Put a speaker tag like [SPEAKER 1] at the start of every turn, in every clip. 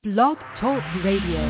[SPEAKER 1] Blog Talk Radio.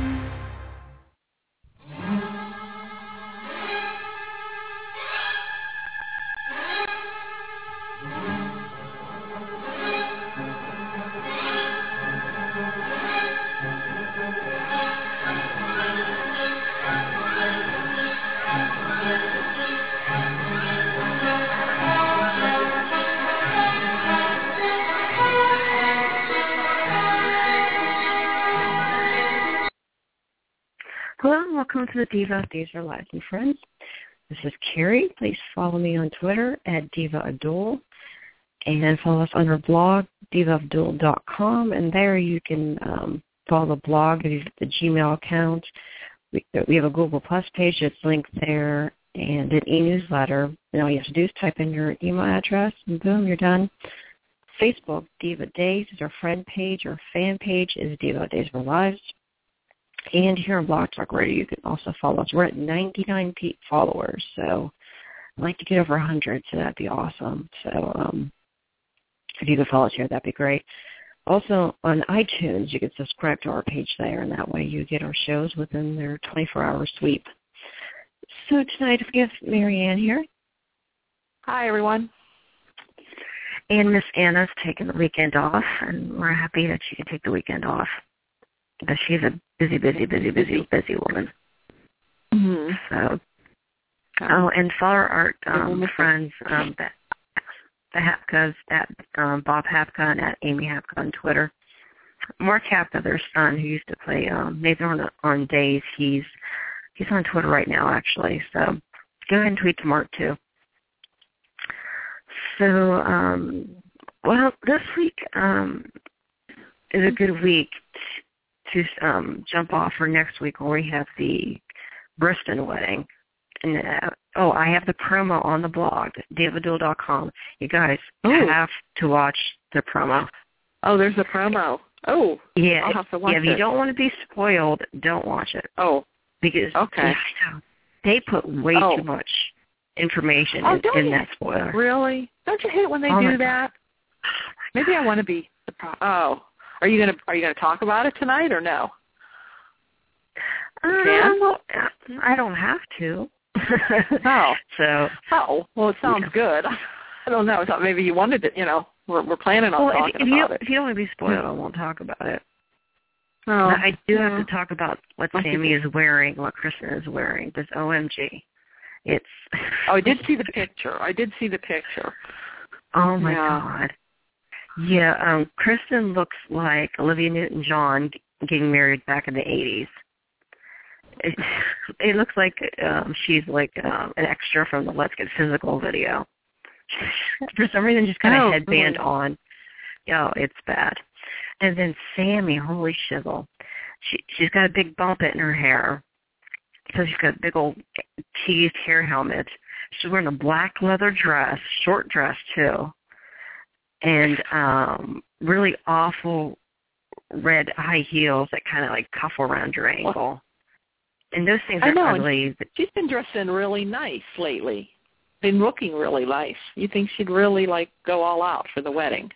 [SPEAKER 2] Hello and welcome to the Diva of Days Are Live, and friends. This is Carrie. Please follow me on Twitter at Diva Abdul and follow us on our blog, divaabdul.com, and there you can follow the blog, the Gmail account. We have a Google Plus page that's linked there and an e-newsletter. And all you have to do is type in your email address and boom, you're done. Facebook, Diva Days is our friend page. Our fan page is Diva Days Are Live. And here on Blog Talk Radio, you can also follow us. We're at 99 followers, so I'd like to get over 100, so that'd be awesome. So if you could follow us here, that'd be great. Also, on iTunes, you can subscribe to our page there, and that way you get our shows within their 24-hour sweep. So tonight we have Marianne here.
[SPEAKER 3] Hi, everyone.
[SPEAKER 2] And Miss Anna's taking the weekend off, and we're happy that she can take the weekend off. But she's a busy woman.
[SPEAKER 3] Mm-hmm.
[SPEAKER 2] So, and follow our friends, the Hapkas, at Bob Hapka and at Amy Hapka on Twitter. Mark Hapka, their son, who used to play Nathan on Days, he's on Twitter right now, actually. So go ahead and tweet to Mark, too. So, well, this week is a good week to jump off for next week where we have the Briston wedding. And I have the promo on the blog, davidabdul.com. You guys have to watch the promo.
[SPEAKER 3] Oh, there's a promo. Oh,
[SPEAKER 2] yeah.
[SPEAKER 3] I'll have to watch
[SPEAKER 2] it. If you don't want to be spoiled, don't watch it.
[SPEAKER 3] Oh,
[SPEAKER 2] because they put way too much information in that spoiler.
[SPEAKER 3] Really? Don't you hate it when they do that? Maybe I want to be the Are you gonna talk about it tonight or no?
[SPEAKER 2] Well, I don't have to.
[SPEAKER 3] Well, it sounds good. I don't know. I thought maybe you wanted to. We're planning on talking about it.
[SPEAKER 2] If you don't want to be spoiled, I won't talk about it.
[SPEAKER 3] Oh,
[SPEAKER 2] I do have to talk about what Sammy is wearing, what Kristen is wearing. This OMG. It's.
[SPEAKER 3] I did see the picture.
[SPEAKER 2] Oh my God. Yeah, Kristen looks like Olivia Newton-John getting married back in the 80s. It looks like she's like an extra from the Let's Get Physical video. For some reason, just kind of headband on. Oh, it's bad. And then Sammy, holy shizzle. She's got a big bump in her hair. So she's got a big old teased hair helmet. She's wearing a black leather dress, short dress too. And really awful red high heels that kind of like cuff around your ankle. And those things are ugly.
[SPEAKER 3] She's been dressing really nice lately. Been looking really nice. You think she'd really go all out for the wedding?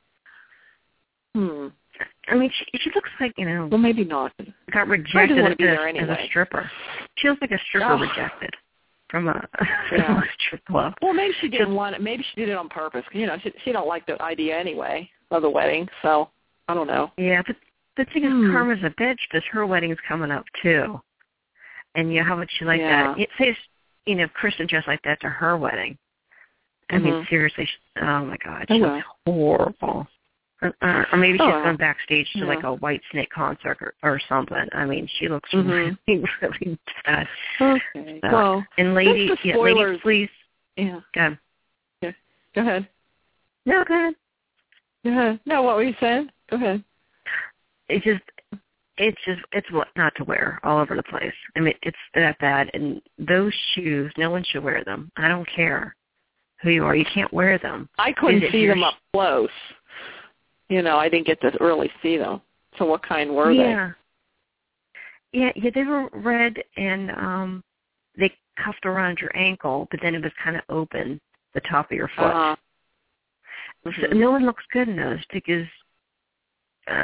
[SPEAKER 2] I mean, she looks like,
[SPEAKER 3] Well, maybe not.
[SPEAKER 2] Got rejected as a stripper. She looks like a stripper rejected from a strip club.
[SPEAKER 3] Well, maybe she didn't want it. Maybe she did it on purpose. She don't like the idea anyway of the wedding. So I don't know.
[SPEAKER 2] Yeah, but the thing is, Karma's a bitch because her wedding's coming up too. And how would she like that? Say, if Kristen dressed like that to her wedding. I mean, seriously. Oh my God, she looks horrible. Or maybe she's gone backstage to like a White Snake concert or something. I mean, she looks really, really bad.
[SPEAKER 3] Okay. Well,
[SPEAKER 2] and lady, please.
[SPEAKER 3] Yeah.
[SPEAKER 2] Go ahead.
[SPEAKER 3] Yeah. Go ahead.
[SPEAKER 2] No, go ahead.
[SPEAKER 3] Go ahead. No, what were you saying? Go ahead.
[SPEAKER 2] It's what not to wear all over the place. I mean, it's that bad. And those shoes, no one should wear them. I don't care who you are. You can't wear them.
[SPEAKER 3] I couldn't see them up close. I didn't get to really see them. So what kind were they?
[SPEAKER 2] Yeah, they were red, and they cuffed around your ankle, but then it was kind of open, the top of your foot. So no one looks good in those because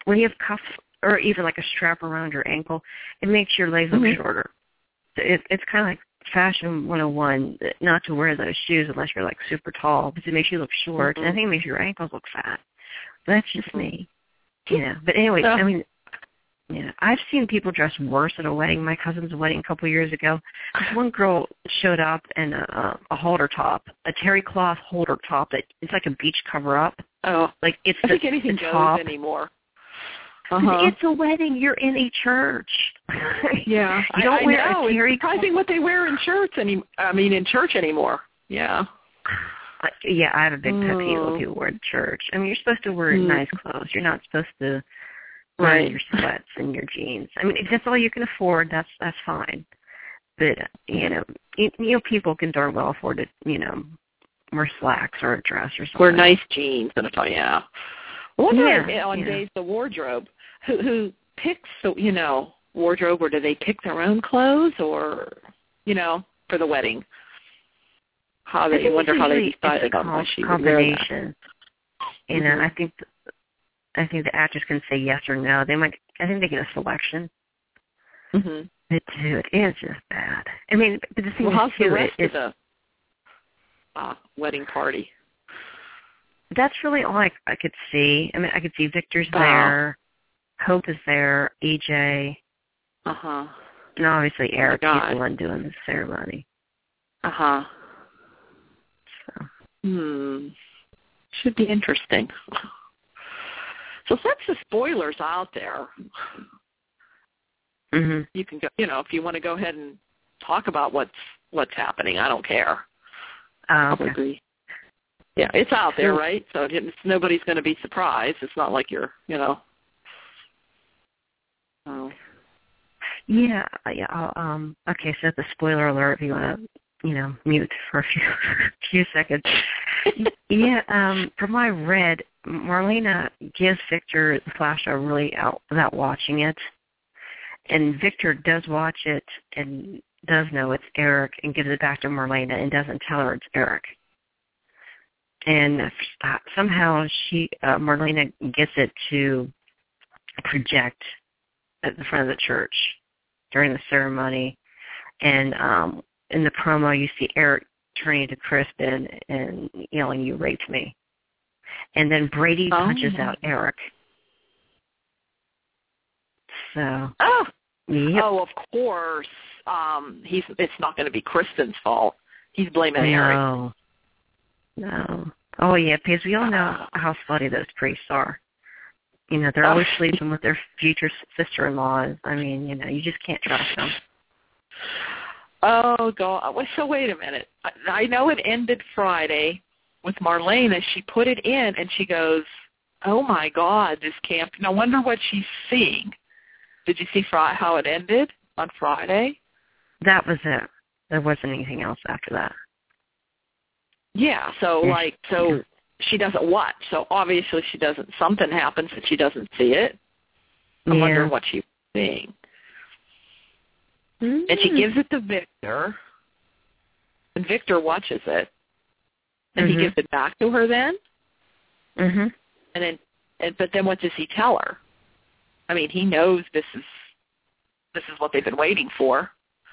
[SPEAKER 2] when you have cuffs or even like a strap around your ankle, it makes your legs look shorter. It's kind of like fashion 101, not to wear those shoes unless you're like super tall, because it makes you look short, and I think it makes your ankles look fat. But that's just me. But anyway, I mean, I've seen people dress worse at a wedding. My cousin's wedding a couple of years ago, this one girl showed up in a halter top, a terry cloth halter top that it's like a beach cover-up.
[SPEAKER 3] Oh,
[SPEAKER 2] like it's
[SPEAKER 3] I think anything goes anymore.
[SPEAKER 2] It's a wedding. You're in a church.
[SPEAKER 3] Yeah,
[SPEAKER 2] you don't wear
[SPEAKER 3] know.
[SPEAKER 2] a terry.
[SPEAKER 3] It's surprising what they wear in church in church anymore. Yeah.
[SPEAKER 2] Yeah, I have a big pet peeve when people wear to church. I mean, you're supposed to wear nice clothes. You're not supposed to wear your sweats and your jeans. I mean, if that's all you can afford, that's fine. But people can darn well afford to wear slacks or a dress or something.
[SPEAKER 3] Wear nice jeans and I wonder on Days the Wardrobe, who picks the wardrobe, or do they pick their own clothes, or for the wedding? How they decided on what she would wear.
[SPEAKER 2] Combination. I think the actors can say yes or no. I think they get a selection.
[SPEAKER 3] Mm-hmm.
[SPEAKER 2] But dude, it's just bad. I mean, but the thing is,
[SPEAKER 3] how's
[SPEAKER 2] too,
[SPEAKER 3] the rest of the wedding party?
[SPEAKER 2] That's really all I could see. I mean, I could see Victor's there, Hope is there, EJ, and obviously Eric. He's the one doing the ceremony. So.
[SPEAKER 3] Should be interesting. So since the spoiler's out there, you can go. If you want to go ahead and talk about what's happening, I don't care.
[SPEAKER 2] Okay.
[SPEAKER 3] Yeah, it's out there, right? So nobody's going to be surprised. It's not like you're,
[SPEAKER 2] Yeah. Okay, so the spoiler alert, if you want to, mute for a few seconds. From what I read, Marlena gives Victor the flash drive really out without watching it. And Victor does watch it and does know it's Eric and gives it back to Marlena and doesn't tell her it's Eric. And somehow Marlena gets it to project at the front of the church during the ceremony. And in the promo, you see Eric turning to Kristen and yelling, "You raped me." And then Brady punches out Eric. So.
[SPEAKER 3] Of course. It's not going to be Kristen's fault. He's blaming Eric. No.
[SPEAKER 2] Oh, yeah, because we all know how slutty those priests are. They're always sleeping with their future sister-in-laws. I mean, you just can't trust them.
[SPEAKER 3] Oh, God. So wait a minute. I know it ended Friday with Marlena. She put it in, and she goes, "Oh, my God, this camp." No wonder what she's seeing. Did you see how it ended on Friday?
[SPEAKER 2] That was it. There wasn't anything else after that.
[SPEAKER 3] Yeah, so she doesn't watch. So obviously something happens that she doesn't see it. I wonder what she's seeing. And she gives it to Victor, and Victor watches it, and he gives it back to her then? And but then what does he tell her? I mean, he knows this is what they've been waiting for.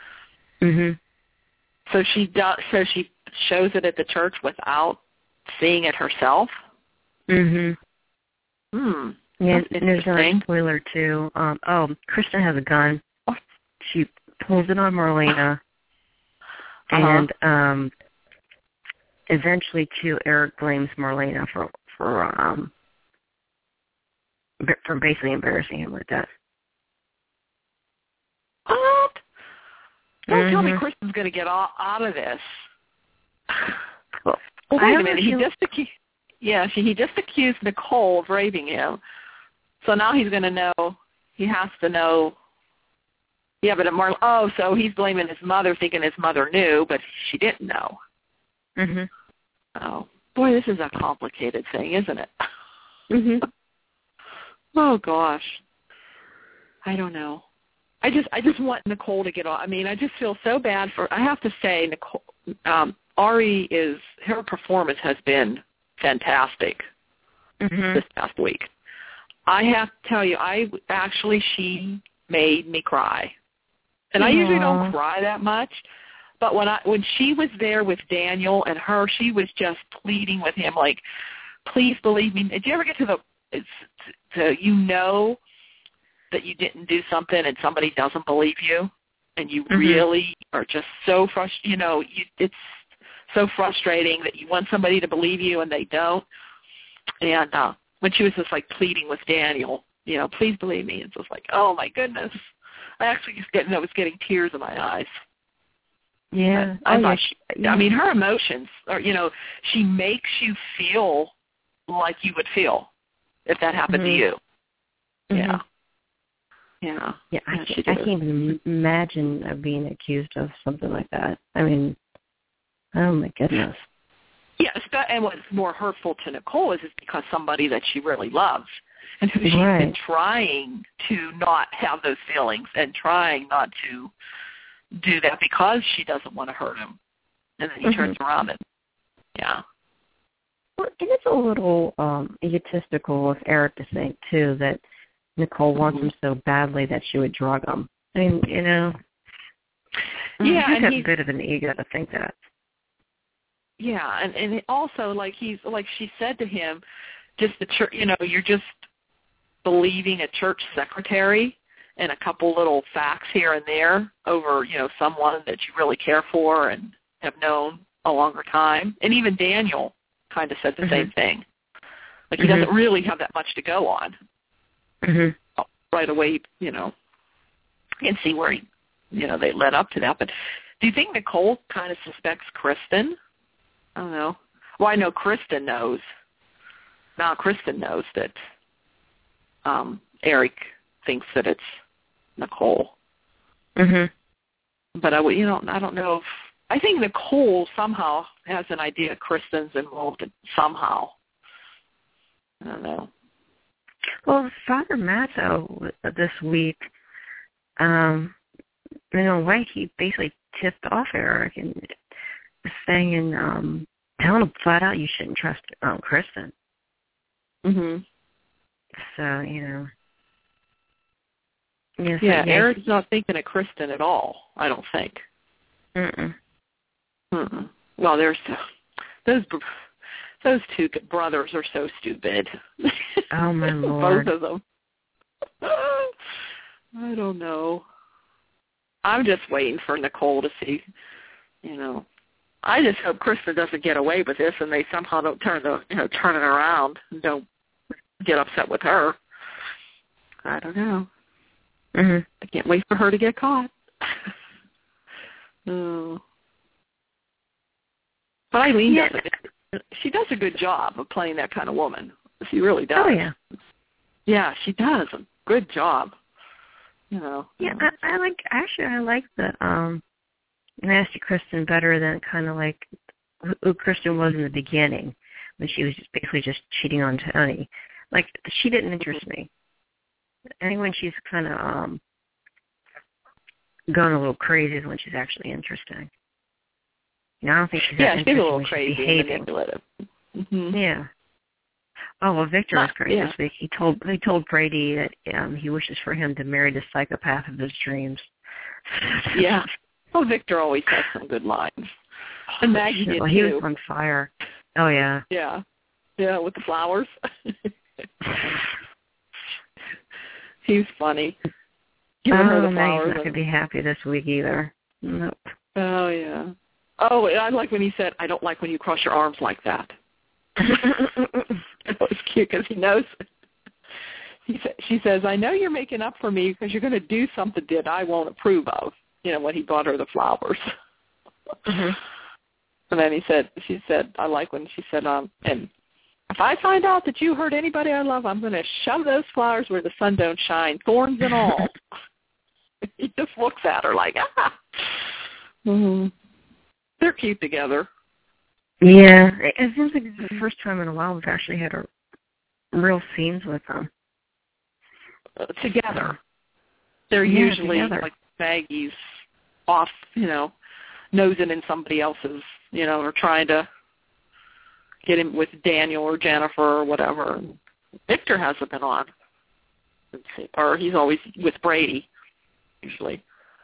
[SPEAKER 3] So she shows it at the church without seeing it herself.
[SPEAKER 2] Yeah, and there's a spoiler too. Kristen has a gun. She pulls it on Marlena, and eventually too, Eric blames Marlena for basically embarrassing him with that.
[SPEAKER 3] What? Don't tell me Kristen's going to get out of this. Well, wait a minute. He just accused Nicole of raping him. So now he's going to know. He has to know. Yeah, but so he's blaming his mother, thinking his mother knew, but she didn't know. Oh, boy, this is a complicated thing, isn't it? Oh gosh, I don't know. I just want Nicole to get off. I mean, I just feel so bad for. I have to say, Nicole, Ari her performance has been fantastic this past week. I have to tell you, she made me cry. And I usually don't cry that much, but when she was there with Daniel and her, she was just pleading with him, like, please believe me. Did you ever get to you know that you didn't do something and somebody doesn't believe you, and you really are just so frustrated, it's so frustrating that you want somebody to believe you and they don't. And when she was just like pleading with Daniel, please believe me, it's just like, oh my goodness. I actually was getting tears in my eyes.
[SPEAKER 2] Yeah.
[SPEAKER 3] I thought her emotions are, she makes you feel like you would feel if that happened to you. Yeah. Yeah.
[SPEAKER 2] Yeah, I can't even imagine being accused of something like that. I mean, oh my goodness.
[SPEAKER 3] Yes, and what's more hurtful to Nicole is because somebody that she really loves and who she's been trying to not have those feelings and trying not to do that because she doesn't want to hurt him. And then he turns around and,
[SPEAKER 2] Well, and it's a little egotistical of Eric to think, too, that Nicole wants him so badly that she would drug him. I mean,
[SPEAKER 3] Yeah,
[SPEAKER 2] he's got a bit of an ego to think that.
[SPEAKER 3] Yeah, and also, like she said to him, just the church, you're just believing a church secretary and a couple little facts here and there over, someone that you really care for and have known a longer time. And even Daniel kind of said the same thing. Like he doesn't really have that much to go on. Right away, you can see where they led up to that. But do you think Nicole kind of suspects Kristen? I don't know. Well, I know Kristen knows. Now Kristen knows that Eric thinks that it's Nicole. But I don't know if I think Nicole somehow has an idea Kristen's involved in somehow. I don't know.
[SPEAKER 2] Well, Father Matto this week, in a way, he basically tipped off Eric and saying, telling him flat out you shouldn't trust Kristen. So, Yes,
[SPEAKER 3] yeah, Eric's not thinking of Kristen at all, I don't think. Well, there's those two brothers are so stupid.
[SPEAKER 2] Oh, my Lord.
[SPEAKER 3] Both of them. I don't know. I'm just waiting for Nicole to see, I just hope Kristen doesn't get away with this and they somehow don't turn it around and don't get upset with her. I don't know. I can't wait for her to get caught. Oh. But Eileen she does a good job of playing that kind of woman. She really does.
[SPEAKER 2] Oh, yeah.
[SPEAKER 3] Yeah, she does a good job. Yeah,
[SPEAKER 2] I like the nasty Kristen better than kind of like who Kristen was in the beginning when she was basically just cheating on Tony. Like, she didn't interest me. And when she's kind of gone a little crazy is when she's actually interesting. I don't think she's that interesting.
[SPEAKER 3] She's a little crazy and manipulative.
[SPEAKER 2] Yeah. Oh, well, Victor was great this week. He told Brady that he wishes for him to marry the psychopath of his dreams.
[SPEAKER 3] Yeah. Well, Victor always has some good lines. And Maggie did too.
[SPEAKER 2] He was on fire. Oh, yeah.
[SPEAKER 3] Yeah. Yeah, with the flowers. He's funny. Giving her the flowers.
[SPEAKER 2] Maggie's not going to be happy this week either. Nope.
[SPEAKER 3] Oh, yeah. Oh, I like when he said, I don't like when you cross your arms like that. It was cute because he knows. She says, I know you're making up for me because you're going to do something that I won't approve of, when he bought her the flowers. And then she said, I like when she said, and if I find out that you hurt anybody I love, I'm going to shove those flowers where the sun don't shine, thorns and all. He just looks at her like, ah. They're cute together.
[SPEAKER 2] Yeah. It seems like it's the first time in a while we've actually had real scenes with them.
[SPEAKER 3] Together. They're usually
[SPEAKER 2] together.
[SPEAKER 3] like Maggie's off, nosing in somebody else's, or trying to get him with Daniel or Jennifer or whatever. Victor hasn't been on let's see, or he's always with Brady, usually.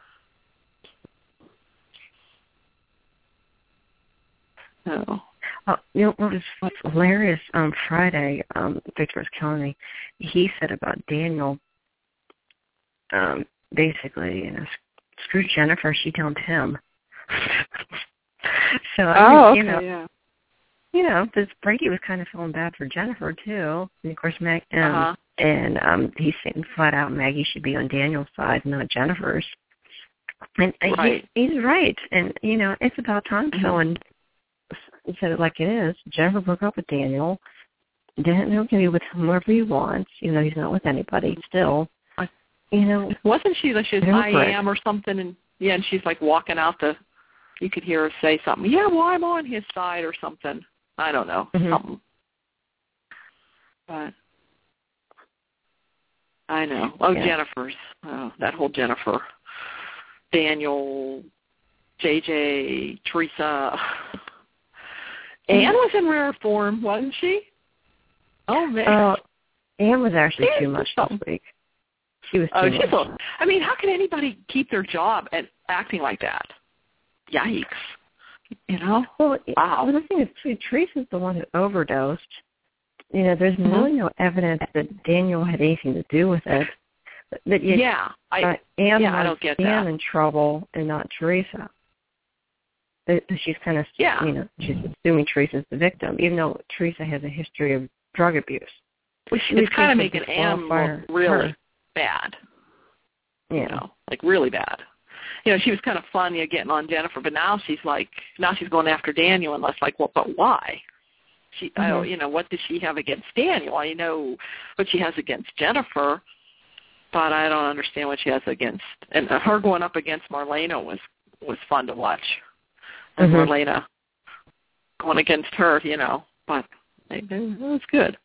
[SPEAKER 3] Oh.
[SPEAKER 2] You know what was hilarious on Friday, Victor was telling me, he said about Daniel, basically, you know, screw Jennifer, she dumped him. So,
[SPEAKER 3] yeah.
[SPEAKER 2] You know, because Brady was kind of feeling bad for Jennifer, too. And, of course, he's saying flat out Maggie should be on Daniel's side, not Jennifer's. And
[SPEAKER 3] right.
[SPEAKER 2] He's right. And, you know, it's about time someone said it like it is. Jennifer broke up with Daniel. Daniel can be with whoever he wants, even though he's not with anybody still. You know.
[SPEAKER 3] Wasn't she like she was I am or something? And she's like walking out you could hear her say something. Yeah, well, I'm on his side or something. I don't know. Something. But I know. Oh, yeah. Jennifer's. Oh, that whole Jennifer. Daniel, JJ, Teresa. Anne was in rare form, wasn't she? Oh, man.
[SPEAKER 2] Anne was actually too much this week. She was too much.
[SPEAKER 3] I mean, how can anybody keep their job and acting like that? Yikes. You know?
[SPEAKER 2] Well,
[SPEAKER 3] wow.
[SPEAKER 2] Well, the thing is, too, Teresa's the one who overdosed. You know, there's really no evidence that Daniel had anything to do with it. But yet, Anne
[SPEAKER 3] I don't get
[SPEAKER 2] Anne
[SPEAKER 3] that.
[SPEAKER 2] in trouble and not Teresa. She's kind of, you know, she's assuming Teresa's the victim, even though Teresa has a history of drug abuse.
[SPEAKER 3] It's kind of making Anne look really bad.
[SPEAKER 2] Yeah.
[SPEAKER 3] You know, like really bad. You know, she was kind of fun, getting on Jennifer, but now she's going after Daniel, and less like, well, but why? You know, what does she have against Daniel? I know what she has against Jennifer, but I don't understand what she has against. And her going up against Marlena was fun to watch. And Marlena going against her, you know, but it was good.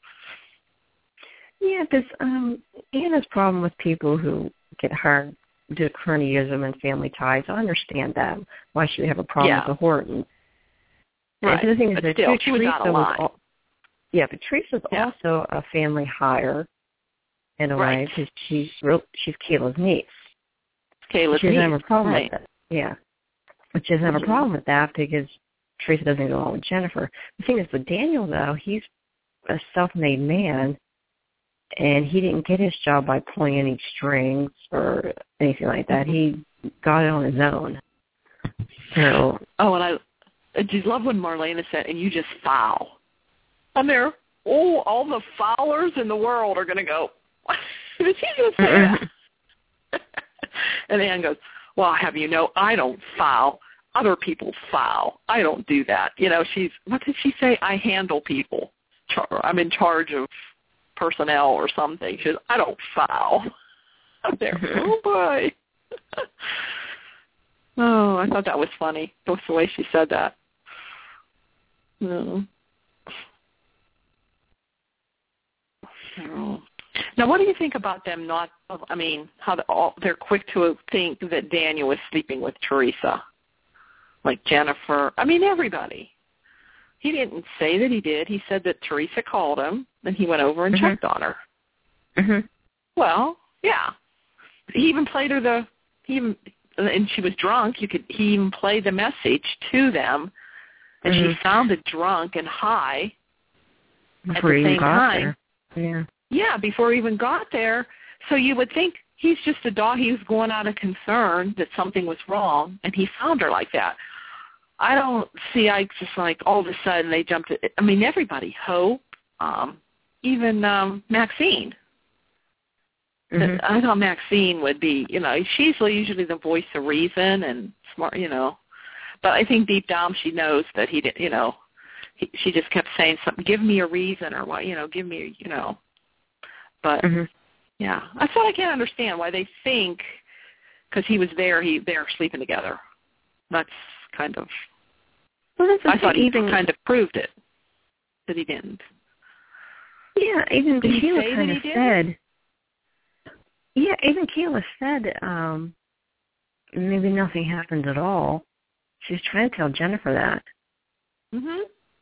[SPEAKER 2] Yeah, there's Anna's problem with people who get hired due to cronyism and family ties. I understand that. Why should we have a problem with the Hortons?
[SPEAKER 3] Right.
[SPEAKER 2] The thing is
[SPEAKER 3] but
[SPEAKER 2] that
[SPEAKER 3] still, she was out of line.
[SPEAKER 2] But Teresa's also a family hire in a way, because she's Kayla's niece. She doesn't have a problem with it. Yeah. But she doesn't have a problem with that because Teresa doesn't go along with Jennifer. The thing is with Daniel, though, he's a self-made man, and he didn't get his job by pulling any strings or anything like that. He got it on his own. So.
[SPEAKER 3] Oh, and I just love when Marlena said, and you just foul. I'm there. Oh, all the foulers in the world are going to go, what? Did she just say that? And Anne goes, well, have you know, I don't foul. Other people foul. I don't do that. You know, what did she say? I handle people. I'm in charge of personnel or something. She says, I don't foul. I'm there. Oh, boy. Oh, I thought that was funny. That's the way she said that. No. Oh. Now, what do you think about them how they're quick to think that Daniel was sleeping with Teresa? Like Jennifer. I mean, everybody. He didn't say that he did. He said that Teresa called him, and he went over and checked on her. Mm-hmm. Well, yeah. He even played her and she was drunk. He even played the message to them, and she sounded drunk and high
[SPEAKER 2] before
[SPEAKER 3] at the same
[SPEAKER 2] time.
[SPEAKER 3] There. Yeah, before he even got there. So you would think he's just a dog. He was going out of concern that something was wrong, and he found her like that. I don't see Ike just like all of a sudden they jumped. I mean, everybody, Hope, even Maxine. I thought Maxine would be, you know, she's usually the voice of reason and smart, you know. But I think deep down she knows that he didn't, you know, she just kept saying something, give me a reason or what, you know, give me, you know. But, yeah, that's what I can't understand, why they think because he was there, they're sleeping together. That's kind of, I thought he kind of proved it, that he didn't.
[SPEAKER 2] Yeah, even
[SPEAKER 3] did he
[SPEAKER 2] Keila
[SPEAKER 3] say
[SPEAKER 2] kind
[SPEAKER 3] that
[SPEAKER 2] of
[SPEAKER 3] he
[SPEAKER 2] said.
[SPEAKER 3] Did?
[SPEAKER 2] Yeah, even Keila said maybe nothing happened at all. She was trying to tell Jennifer that.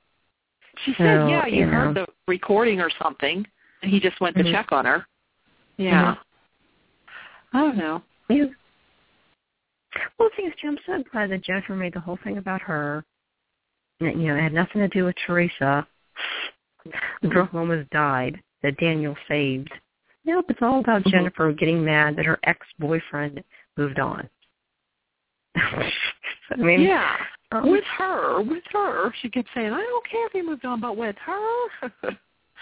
[SPEAKER 3] She said, yeah, you heard the recording or something, and he just went to check on her. Yeah. I don't know.
[SPEAKER 2] Yeah. Well, the thing is, I'm so glad that Jennifer made the whole thing about her. And, it had nothing to do with Teresa. The girl almost died that Daniel saved. Nope, it's all about Jennifer getting mad that her ex-boyfriend moved on. I mean,
[SPEAKER 3] yeah, with her. She kept saying, I don't care if he moved on, but with her.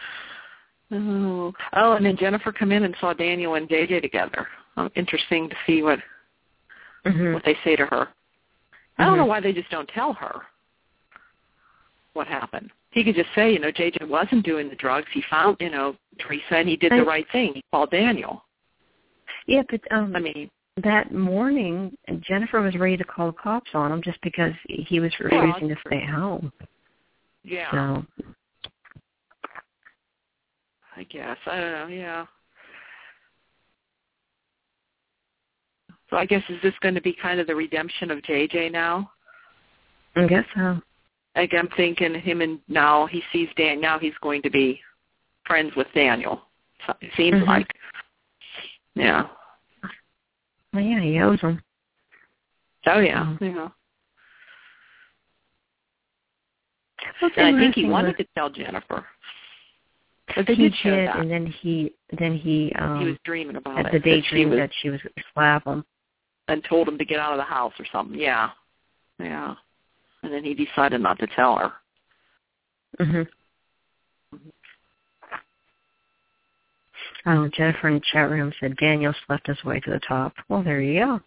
[SPEAKER 3] And then Jennifer come in and saw Daniel and JJ together. Interesting to see what they say to her. I don't know why they just don't tell her what happened. He could just say, JJ wasn't doing the drugs. He found, Teresa, and he did the right thing. He called Daniel.
[SPEAKER 2] Yeah, but that morning, Jennifer was ready to call the cops on him just because he was refusing to stay home.
[SPEAKER 3] Yeah.
[SPEAKER 2] So,
[SPEAKER 3] I guess. I don't know, yeah. So I guess, is this going to be kind of the redemption of JJ now?
[SPEAKER 2] I guess so.
[SPEAKER 3] Like, I'm thinking him, and now he sees Dan. Now he's going to be friends with Daniel. So it seems like. Yeah.
[SPEAKER 2] Well, yeah, he owes him.
[SPEAKER 3] Oh, yeah. Yeah. And I think he wanted to tell Jennifer. But they did show that.
[SPEAKER 2] And then he
[SPEAKER 3] was dreaming about
[SPEAKER 2] had the daydream that she was going to slap him.
[SPEAKER 3] And told him to get out of the house or something. Yeah. Yeah. And then he decided not to tell her.
[SPEAKER 2] Oh, Jennifer in the chat room said Daniel slept his way to the top. Well, there you go.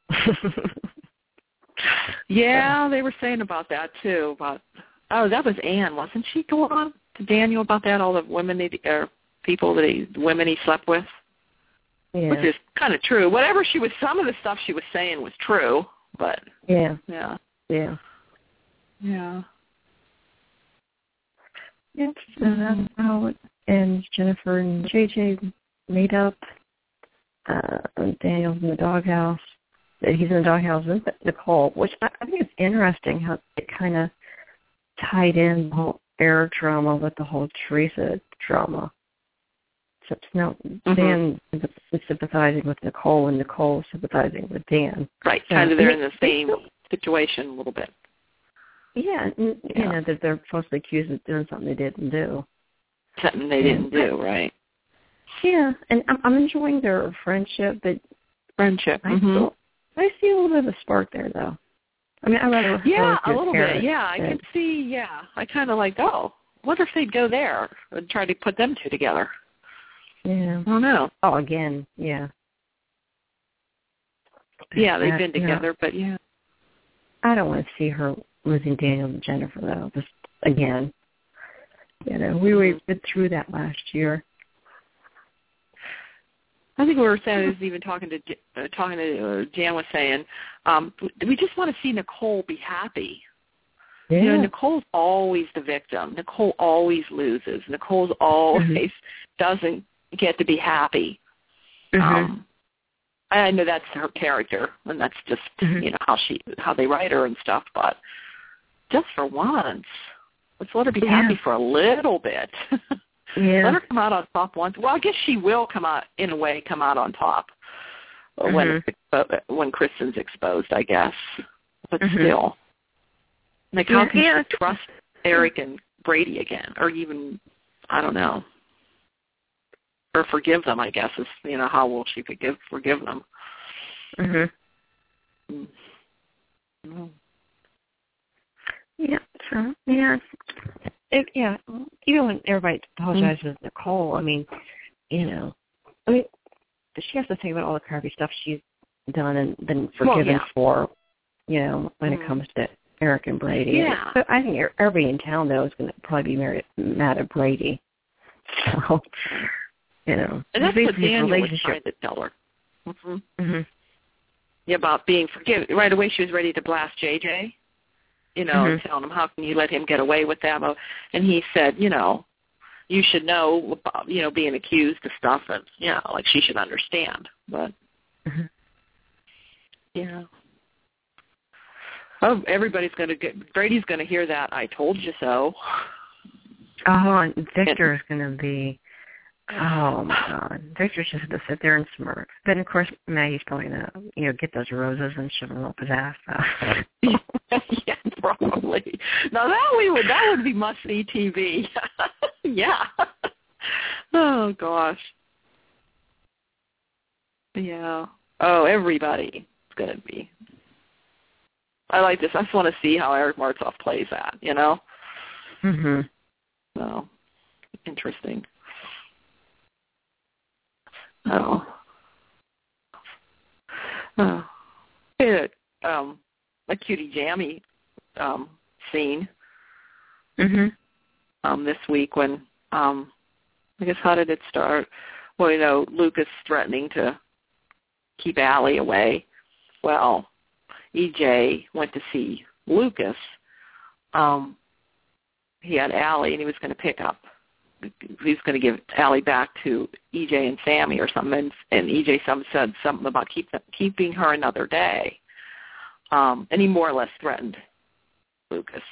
[SPEAKER 3] Yeah, they were saying about that too. That was Anne, wasn't she going on to Daniel about that? All the women women he slept with, which is kind of true. Some of the stuff she was saying was true, but
[SPEAKER 2] yeah. Yes, so that's how and Jennifer and JJ made up. Daniel's in the doghouse. He's in the doghouse with Nicole, which I think is interesting how it kind of tied in the whole Eric drama with the whole Teresa drama. Except now Dan is sympathizing with Nicole and Nicole is sympathizing with Dan.
[SPEAKER 3] Right, kind of they're in the same situation a little bit.
[SPEAKER 2] Yeah, that they're falsely accused of doing something they didn't do.
[SPEAKER 3] Something they didn't do, right.
[SPEAKER 2] Yeah, and I'm enjoying their friendship, but I see a little bit of a spark there, though. I mean, I rather
[SPEAKER 3] a little bit. Yeah, I can see. Yeah, I kind of wonder if they'd go there and try to put them two together.
[SPEAKER 2] Yeah,
[SPEAKER 3] I don't know.
[SPEAKER 2] Oh, again, yeah.
[SPEAKER 3] Yeah, they've been together, but yeah.
[SPEAKER 2] I don't want to see her losing Daniel and Jennifer, though. Just again, we went through that last year.
[SPEAKER 3] I think we were saying, I was even talking to Jan was saying, we just want to see Nicole be happy.
[SPEAKER 2] Yeah.
[SPEAKER 3] Nicole's always the victim. Nicole always loses. Nicole's always doesn't get to be happy. I know that's her character, and that's just how they write her and stuff. But just for once, let's let her be happy for a little bit. Let her come out on top once. Well, I guess she will come out on top when Kristen's exposed, I guess. But still, how can she trust Eric and Brady again, or even I don't know, or forgive them? I guess is how will she forgive them?
[SPEAKER 2] Yeah. So even when everybody apologizes to Nicole, I mean, she has to think about all the crappy stuff she's done and been forgiven for, when it comes to Eric and Brady.
[SPEAKER 3] Yeah.
[SPEAKER 2] But I think everybody in town, though, is going to probably be mad at Brady. So,
[SPEAKER 3] And that's what Daniel was trying to tell her. Yeah, about being forgiven. Right away she was ready to blast JJ. And telling him, how can you let him get away with that? And he said, you should know about, being accused of stuff, and, she should understand. But, everybody's going to Brady's going to hear that, I told you so.
[SPEAKER 2] Oh, and Victor is going to be, Oh my God, they're just going to sit there and smirk. But of course, Maggie's probably going to, get those roses and shove them up his ass.
[SPEAKER 3] Yeah, probably. Now that would be must-see TV. Yeah. Oh gosh. Yeah. Oh, everybody is going to be. I like this. I just want to see how Eric Martsolf plays that.
[SPEAKER 2] Mhm.
[SPEAKER 3] So interesting. Oh. A Cutie Jammy scene.
[SPEAKER 2] Mhm.
[SPEAKER 3] This week when I guess how did it start? Well, Lucas threatening to keep Allie away. Well, EJ went to see Lucas. He had Allie, and he was going to give Allie back to EJ and Sammy or something, and EJ said something about keeping her another day. And he more or less threatened Lucas.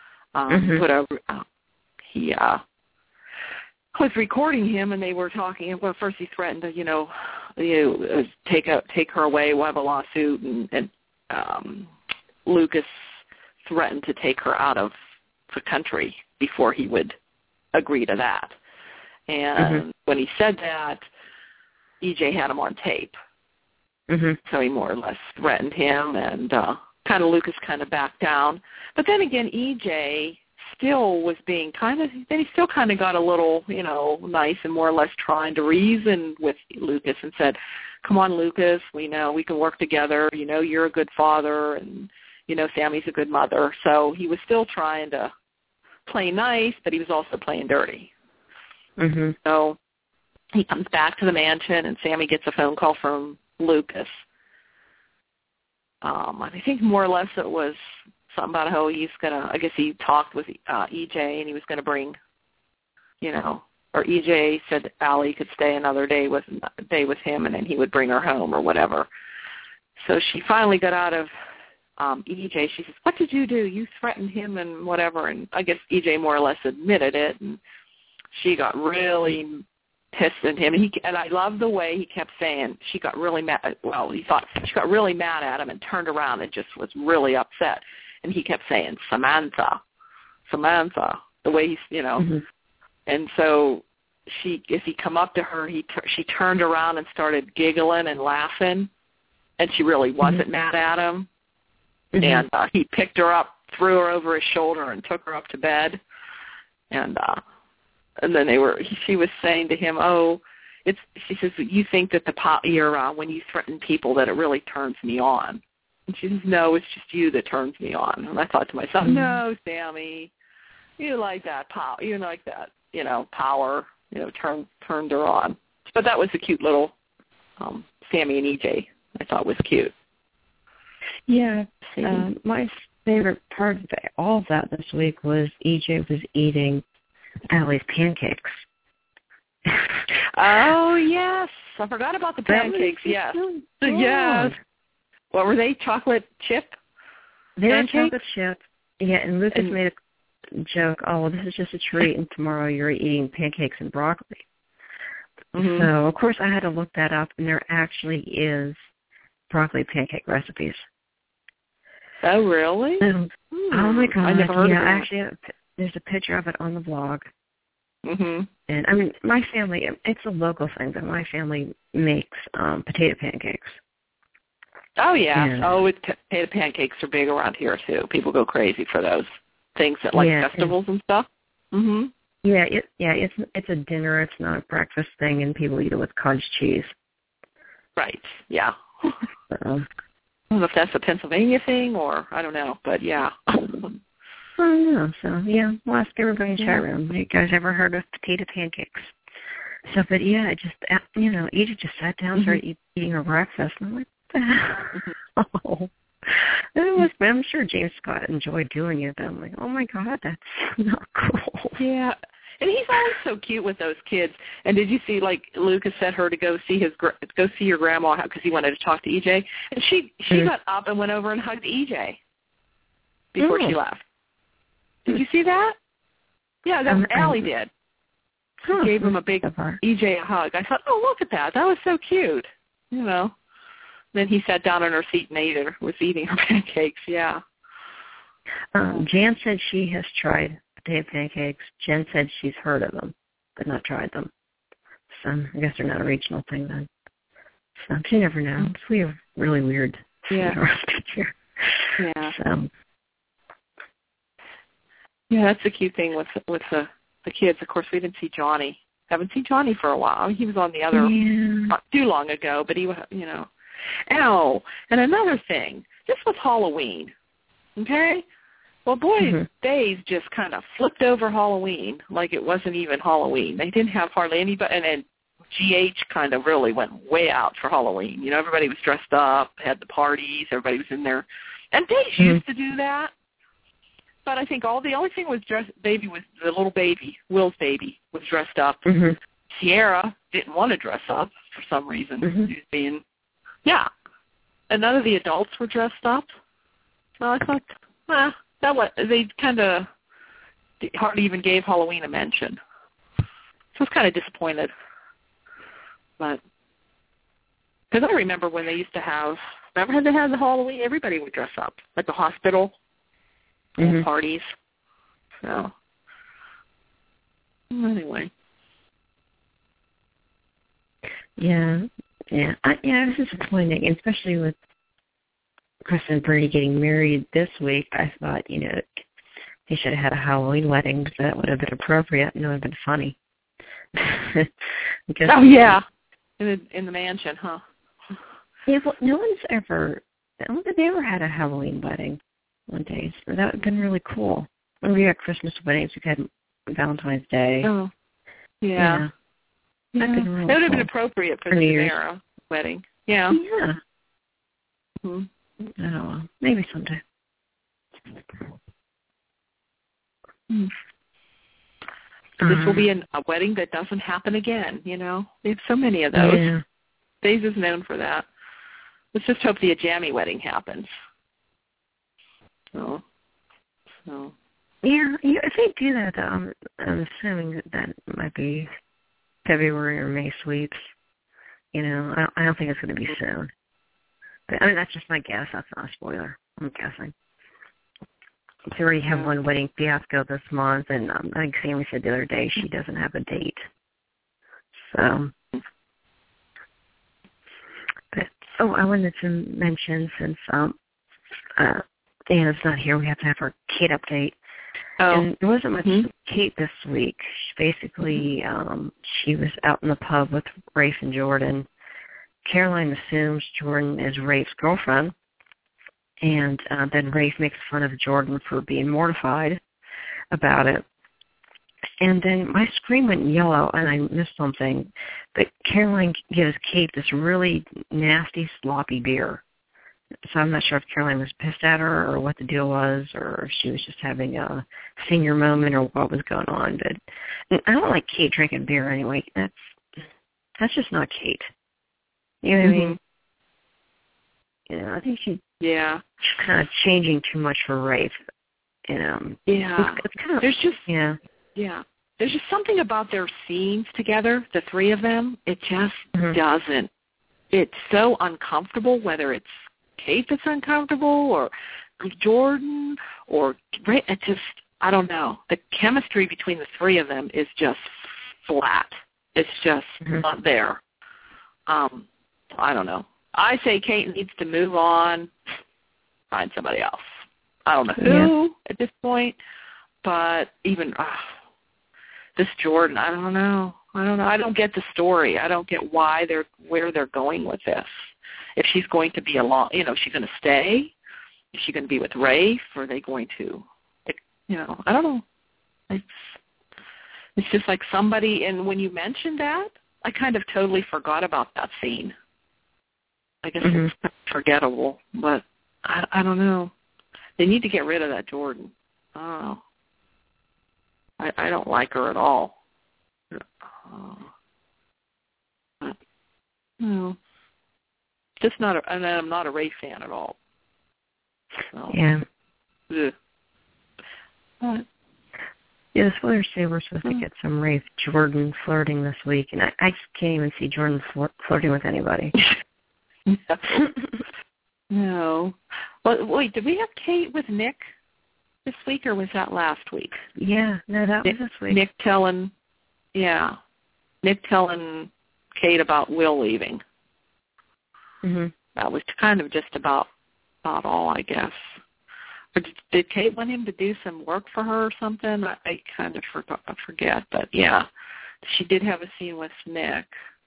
[SPEAKER 3] He was recording him, and they were talking. Well, first he threatened to, take her away. We'll have a lawsuit, and Lucas threatened to take her out of the country before he would agree to that. And when he said that, EJ had him on tape. So he more or less threatened him, and Lucas kind of backed down. But then again, EJ still was being then he still kind of got a little, nice and more or less trying to reason with Lucas and said, come on, Lucas, we know we can work together. You're a good father, and, Sammy's a good mother. So he was still trying to play nice, but he was also playing dirty. So he comes back to the mansion, and Sammy gets a phone call from Lucas. I think more or less it was something about how he's I guess he talked with EJ, and he was going to bring, or EJ said Allie could stay another day with him, and then he would bring her home or whatever. So she finally got out of EJ. She says, what did you do? You threatened him and whatever. And I guess EJ more or less admitted it, and she got really pissed at him. And I love the way he kept saying she got really mad. Well, he thought she got really mad at him and turned around and just was really upset. And he kept saying, Samantha, the way he's, And so as he come up to her, she turned around and started giggling and laughing, and she really wasn't mad at him. And he picked her up, threw her over his shoulder, and took her up to bed. And then she was saying to him, she says, you think that when you threaten people that it really turns me on. And she says, no, it's just you that turns me on. And I thought to myself, no, Sammy, you like that power. You like that, power, turned her on. But that was a cute little Sammy and EJ I thought was cute.
[SPEAKER 2] Yeah, my favorite part of all of that this week was EJ was eating Allie's pancakes.
[SPEAKER 3] Oh, yes. I forgot about the pancakes, yes. Yes. What were they, chocolate chip?
[SPEAKER 2] They were chocolate chip. Yeah, and Lucas made a joke, this is just a treat, and tomorrow you're eating pancakes and broccoli. So, of course, I had to look that up, and there actually is broccoli pancake recipes.
[SPEAKER 3] Oh, really?
[SPEAKER 2] Oh, my God.
[SPEAKER 3] I never heard of that.
[SPEAKER 2] Actually, there's a picture of it on the blog.
[SPEAKER 3] And,
[SPEAKER 2] I mean, my family, it's a local thing, but my family makes potato pancakes.
[SPEAKER 3] Oh, yeah. Potato pancakes are big around here, too. People go crazy for those things at, festivals and stuff.
[SPEAKER 2] Yeah, it's a dinner. It's not a breakfast thing, and people eat it with cottage cheese.
[SPEAKER 3] Right, yeah. I don't know if that's a Pennsylvania thing or I don't know, but yeah.
[SPEAKER 2] I don't know. So, yeah, we'll ask everybody in the chat room. You guys ever heard of potato pancakes? So, but yeah, Edith just sat down and started eating her breakfast. And I'm like, what the hell? I'm sure James Scott enjoyed doing it, but I'm like, oh my God, that's not cool.
[SPEAKER 3] Yeah. And he's always so cute with those kids. And did you see, Lucas sent her to go see your grandma because he wanted to talk to EJ, and she got up and went over and hugged EJ before she left. Did you see that? Yeah, Allie did. She gave him a big EJ a hug. I thought, oh, look at that. That was so cute. You know. Then he sat down in her seat and was eating her pancakes. Yeah.
[SPEAKER 2] Jan said she has tried potato pancakes. Jen said she's heard of them, but not tried them. So I guess they're not a regional thing then. So you never know. We have really weird here.
[SPEAKER 3] Yeah.
[SPEAKER 2] So.
[SPEAKER 3] Yeah, that's the cute thing with the kids. Of course, we didn't see Johnny. Haven't seen Johnny for a while. I mean, he was on the other not too long ago, but he was, you know. Oh, and another thing, just with Halloween, okay? Well, boys' days just kind of flipped over Halloween like it wasn't even Halloween. They didn't have hardly anybody, and then GH kind of really went way out for Halloween. You know, everybody was dressed up, had the parties, everybody was in there. And Days used to do that. But I think the only thing was the little baby, Will's baby, was dressed up. Sierra didn't want to dress up for some reason. She was being, and none of the adults were dressed up. So I thought, they kind of hardly even gave Halloween a mention. So I was kind of disappointed. But, because I remember when they used to remember how they had the Halloween? Everybody would dress up, like the hospital. Parties. So, anyway.
[SPEAKER 2] Yeah. It was disappointing, especially with Chris and Brady getting married this week. I thought, they should have had a Halloween wedding because that would have been appropriate and it would have been funny.
[SPEAKER 3] Oh, yeah. In the mansion, huh?
[SPEAKER 2] Yeah, well, I don't think they ever had a Halloween wedding. One day, so that would have been really cool. When we had Christmas weddings, we had Valentine's Day.
[SPEAKER 3] Oh, yeah.
[SPEAKER 2] That
[SPEAKER 3] would have been appropriate for the Genera wedding. Yeah.
[SPEAKER 2] Yeah. Oh, well, maybe someday.
[SPEAKER 3] This will be a wedding that doesn't happen again, They have so many of those.
[SPEAKER 2] Yeah.
[SPEAKER 3] Days is known for that. Let's just hope the Ajami wedding happens. So.
[SPEAKER 2] Yeah, if they do that, I'm assuming that might be February or May sweeps. I don't think it's going to be soon. But, that's just my guess. That's not a spoiler. I'm guessing. They already have one wedding fiasco this month, and I think Sammy said the other day she doesn't have a date. So, but I wanted to mention since Anna's not here, we have to have our Kate update.
[SPEAKER 3] Oh.
[SPEAKER 2] And there wasn't much Kate this week. Basically, she was out in the pub with Rafe and Jordan. Caroline assumes Jordan is Rafe's girlfriend, and then Rafe makes fun of Jordan for being mortified about it. And then my screen went yellow, and I missed something. But Caroline gives Kate this really nasty, sloppy beer. So I'm not sure if Caroline was pissed at her or what the deal was, or if she was just having a senior moment or what was going on. But I don't like Kate drinking beer anyway. That's just not Kate. You know what I mean? I think she's kind of changing too much for Rafe.
[SPEAKER 3] Yeah.
[SPEAKER 2] It's kind of,
[SPEAKER 3] there's just something about their scenes together, the three of them. It just doesn't. It's so uncomfortable, whether it's Kate that's uncomfortable or Jordan or Ray. It just, I don't know. The chemistry between the three of them is just flat. It's just not there. I don't know. I say Kate needs to move on, find somebody else. I don't know who at this point, but even this Jordan, I don't know. I don't get the story. I don't get where they're going with this. If she's going to be is she going to stay? Is she going to be with Rafe? Or are they going to, I don't know. It's just like somebody, and when you mentioned that, I kind of totally forgot about that scene. I guess it's forgettable, but I don't know. They need to get rid of that Jordan. I don't know. I don't like her at all. No. Just and I'm not a Rafe fan at all. So,
[SPEAKER 2] yeah.
[SPEAKER 3] But,
[SPEAKER 2] Yeah, the spoilers say we're supposed to get some Rafe Jordan flirting this week, and I just can't even see Jordan flirting with anybody.
[SPEAKER 3] No. Well, wait, did we have Kate with Nick this week, or was that last week?
[SPEAKER 2] Yeah, no, that was this week.
[SPEAKER 3] Nick telling Kate about Will leaving.
[SPEAKER 2] Mm-hmm.
[SPEAKER 3] That was kind of just about all, I guess. But did Kate want him to do some work for her or something? I kind of forget, but yeah, she did have a scene with Nick.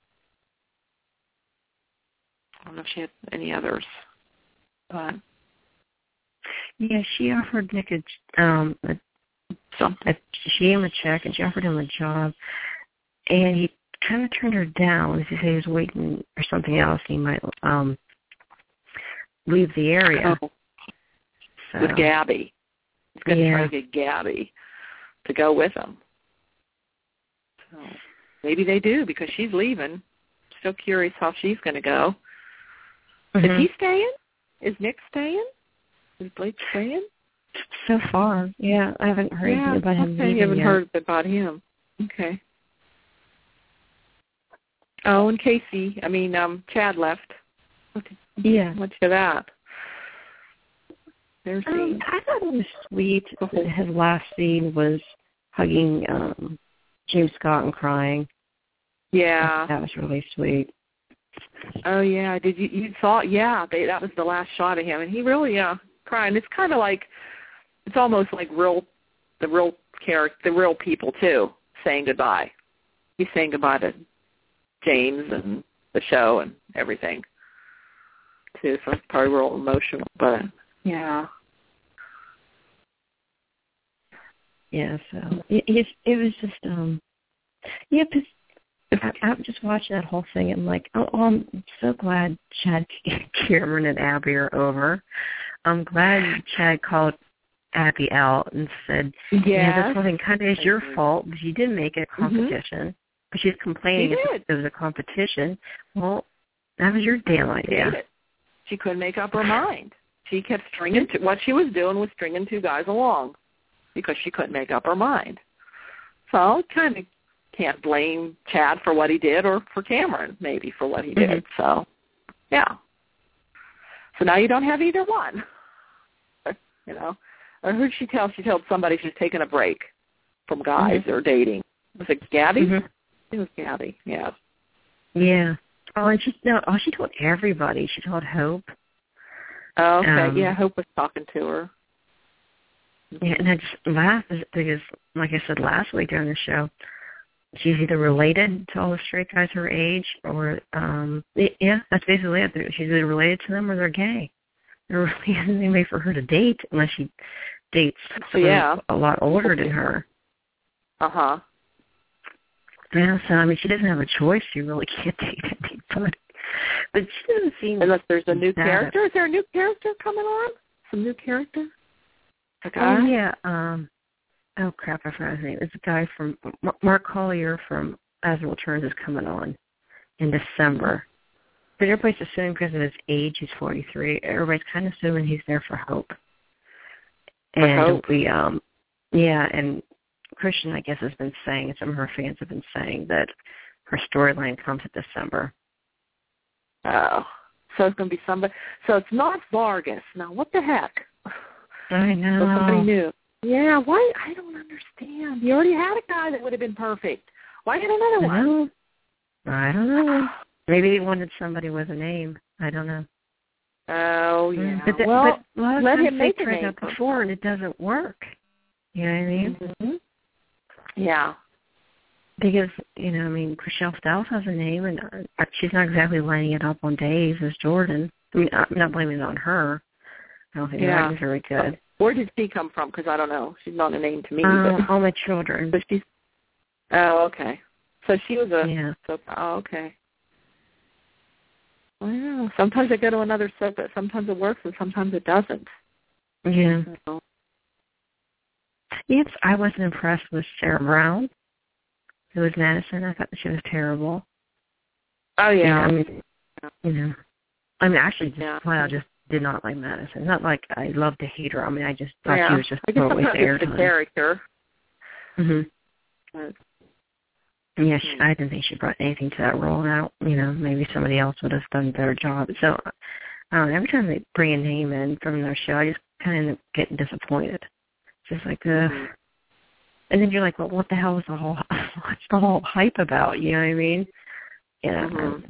[SPEAKER 3] I don't know if she had any others. But
[SPEAKER 2] yeah, she offered Nick she gave him a check, and she offered him a job, and he kind of turned her down. He said he was waiting for something else. He might leave the area.
[SPEAKER 3] Oh. So. With Gabby. He's going to try to get Gabby to go with him. So maybe they do, because she's leaving. Still curious how she's going to go.
[SPEAKER 2] Mm-hmm.
[SPEAKER 3] Is he staying? Is Nick staying? Is Blake staying?
[SPEAKER 2] So far, yeah. I haven't heard anything about him leaving
[SPEAKER 3] you haven't
[SPEAKER 2] yet.
[SPEAKER 3] heard about him. Okay. Oh, and Chad left.
[SPEAKER 2] Yeah.
[SPEAKER 3] What's to that? There's
[SPEAKER 2] I thought it was sweet. His last scene was hugging James Scott and crying.
[SPEAKER 3] Yeah.
[SPEAKER 2] That was really sweet.
[SPEAKER 3] Oh, yeah. Did you saw? Yeah, that was the last shot of him, and he really, crying. It's kind of like, it's almost like the real people too saying goodbye. He's saying goodbye to James and the show and everything too. So it's probably real emotional, but yeah.
[SPEAKER 2] Yeah. So it was just because I'm just watching that whole thing and like, I'm so glad Chad Cameron and Abby are over. I'm glad Chad called Abby out and said, yeah, this whole thing kind of is your fault because you didn't make it a competition. But she's complaining if it was a competition. Well, that was your damn idea.
[SPEAKER 3] She couldn't make up her mind. She kept stringing what she was doing was stringing two guys along because she couldn't make up her mind. So kind of can't blame Chad for what he did, or for Cameron maybe for what he did. So, yeah. So now you don't have either one. You know, or who did she tell? She told somebody she's taking a break from guys or dating. Was it Gabby? It was Gabby. Yeah.
[SPEAKER 2] Yeah. Oh, and she told everybody. She told Hope.
[SPEAKER 3] Oh, okay. Yeah, Hope was talking to her.
[SPEAKER 2] Yeah, and I just laughed because, like I said last week during the show, she's either related to all the straight guys her age, or that's basically it. She's either related to them or they're gay. There really isn't anybody for her to date unless she dates someone a lot older than her.
[SPEAKER 3] Uh-huh.
[SPEAKER 2] Yeah, so, she doesn't have a choice. She really can't date anybody. But she doesn't seem...
[SPEAKER 3] Unless there's a new character. Is there a new character coming on? Some new character?
[SPEAKER 2] Oh, yeah. Oh, crap, I forgot his name. It's a guy from... Mark Collier from As It Returns is coming on in December. But everybody's assuming because of his age, he's 43. Everybody's kind of assuming he's there for Hope. And and Christian, I guess, has been saying, and some of her fans have been saying that her storyline comes in December.
[SPEAKER 3] Oh, so it's going to be somebody. So it's not Vargas. Now, what the heck?
[SPEAKER 2] I know.
[SPEAKER 3] So somebody new. Yeah, why? I don't understand. You already had a guy that would have been perfect. Why get another one?
[SPEAKER 2] I don't know. Maybe they wanted somebody with a name. I don't know.
[SPEAKER 3] Oh, yeah.
[SPEAKER 2] But
[SPEAKER 3] let him make a
[SPEAKER 2] tried
[SPEAKER 3] name
[SPEAKER 2] that before, and it doesn't work. You know what I mean?
[SPEAKER 3] Mm-hmm. Yeah.
[SPEAKER 2] Because, Chriselle Stiles has a name, and she's not exactly lining it up on days as Jordan. I'm not blaming it on her. I don't think the writing's very good.
[SPEAKER 3] Where did she come from? Because I don't know. She's not a name to me.
[SPEAKER 2] All My Children.
[SPEAKER 3] But she's... Oh, okay. So she was a...
[SPEAKER 2] Yeah.
[SPEAKER 3] Oh, okay. Well, sometimes I go to another soap, but sometimes it works and sometimes it doesn't.
[SPEAKER 2] Yeah.
[SPEAKER 3] So.
[SPEAKER 2] Yes, I wasn't impressed with Sarah Brown, who was Madison. I thought that she was terrible.
[SPEAKER 3] Oh, yeah.
[SPEAKER 2] Actually, I just did not like Madison. Not like I love to hate her. I just thought she was just
[SPEAKER 3] I guess
[SPEAKER 2] totally
[SPEAKER 3] sometimes it's the character.
[SPEAKER 2] Mhm. Yeah, I didn't think she brought anything to that role. Now, maybe somebody else would have done a better job. So, every time they bring a name in from their show, I just kind of end up getting disappointed. Just like, and then you're like, well, what the hell is what's the whole hype about? You know what I mean? Yeah,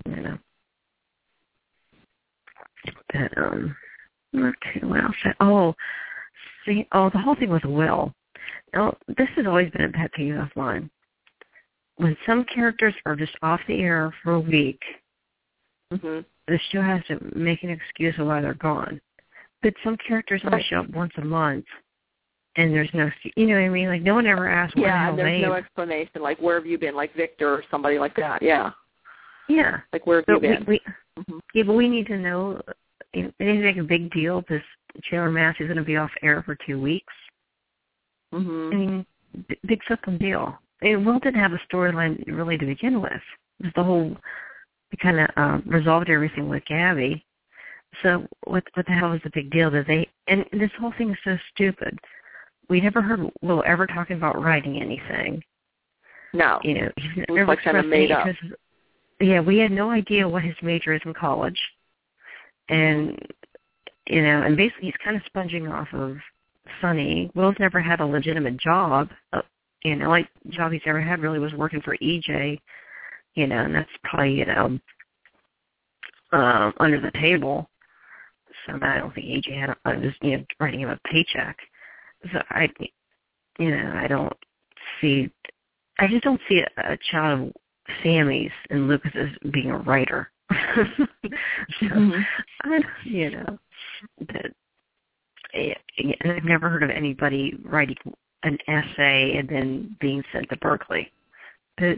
[SPEAKER 2] But, okay, what else? The whole thing with Will. Now, this has always been a pet peeve of mine. When some characters are just off the air for a week, the show has to make an excuse of why they're gone. But some characters only show up once a month, and there's no, you know what I mean? Like, no one ever asks where the hell they...
[SPEAKER 3] Yeah, there's no explanation, like, where have you been, like Victor or somebody like that, yeah.
[SPEAKER 2] Yeah.
[SPEAKER 3] Like, where have you been?
[SPEAKER 2] Yeah, but we need to know, they need to make a big deal because Chandler Massey's going to be off air for 2 weeks. I mean, big fucking deal. Will didn't have a storyline really to begin with. It was the whole, we kind of resolved everything with Gabby. So what the hell was the big deal that and this whole thing is so stupid. We never heard Will ever talking about writing anything.
[SPEAKER 3] No.
[SPEAKER 2] He's never
[SPEAKER 3] like kind of made up.
[SPEAKER 2] Yeah, we had no idea what his major is in college. And, and basically he's kind of sponging off of Sonny. Will's never had a legitimate job. Like job he's ever had really was working for EJ, and that's probably, under the table. So I don't think EJ had writing him a paycheck. So I just don't see a child of Sammy's and Lucas's being a writer. But I've never heard of anybody writing an essay and then being sent to Berkeley. But,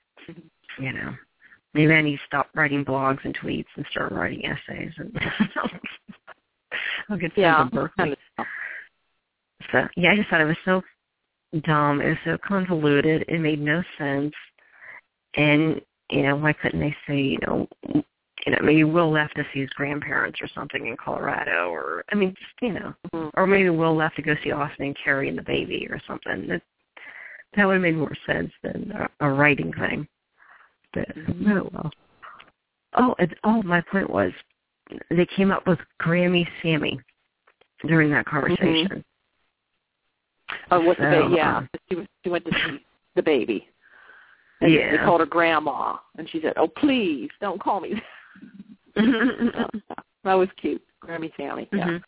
[SPEAKER 2] maybe I need to stop writing blogs and tweets and start writing essays. And I'll get sent to Berkeley. So, I just thought it was so dumb. It was so convoluted. It made no sense. And, why couldn't they say, maybe Will left to see his grandparents or something in Colorado, or, or maybe Will left to go see Austin and Carrie and the baby or something. That would have made more sense than a writing thing. But, oh, well. My point was, they came up with Grammy Sammy during that conversation.
[SPEAKER 3] With the baby, yeah. She went to see the baby. And they called her Grandma, and she said, "Oh, please, don't call me that." That was cute. Grammy Sammy, yeah.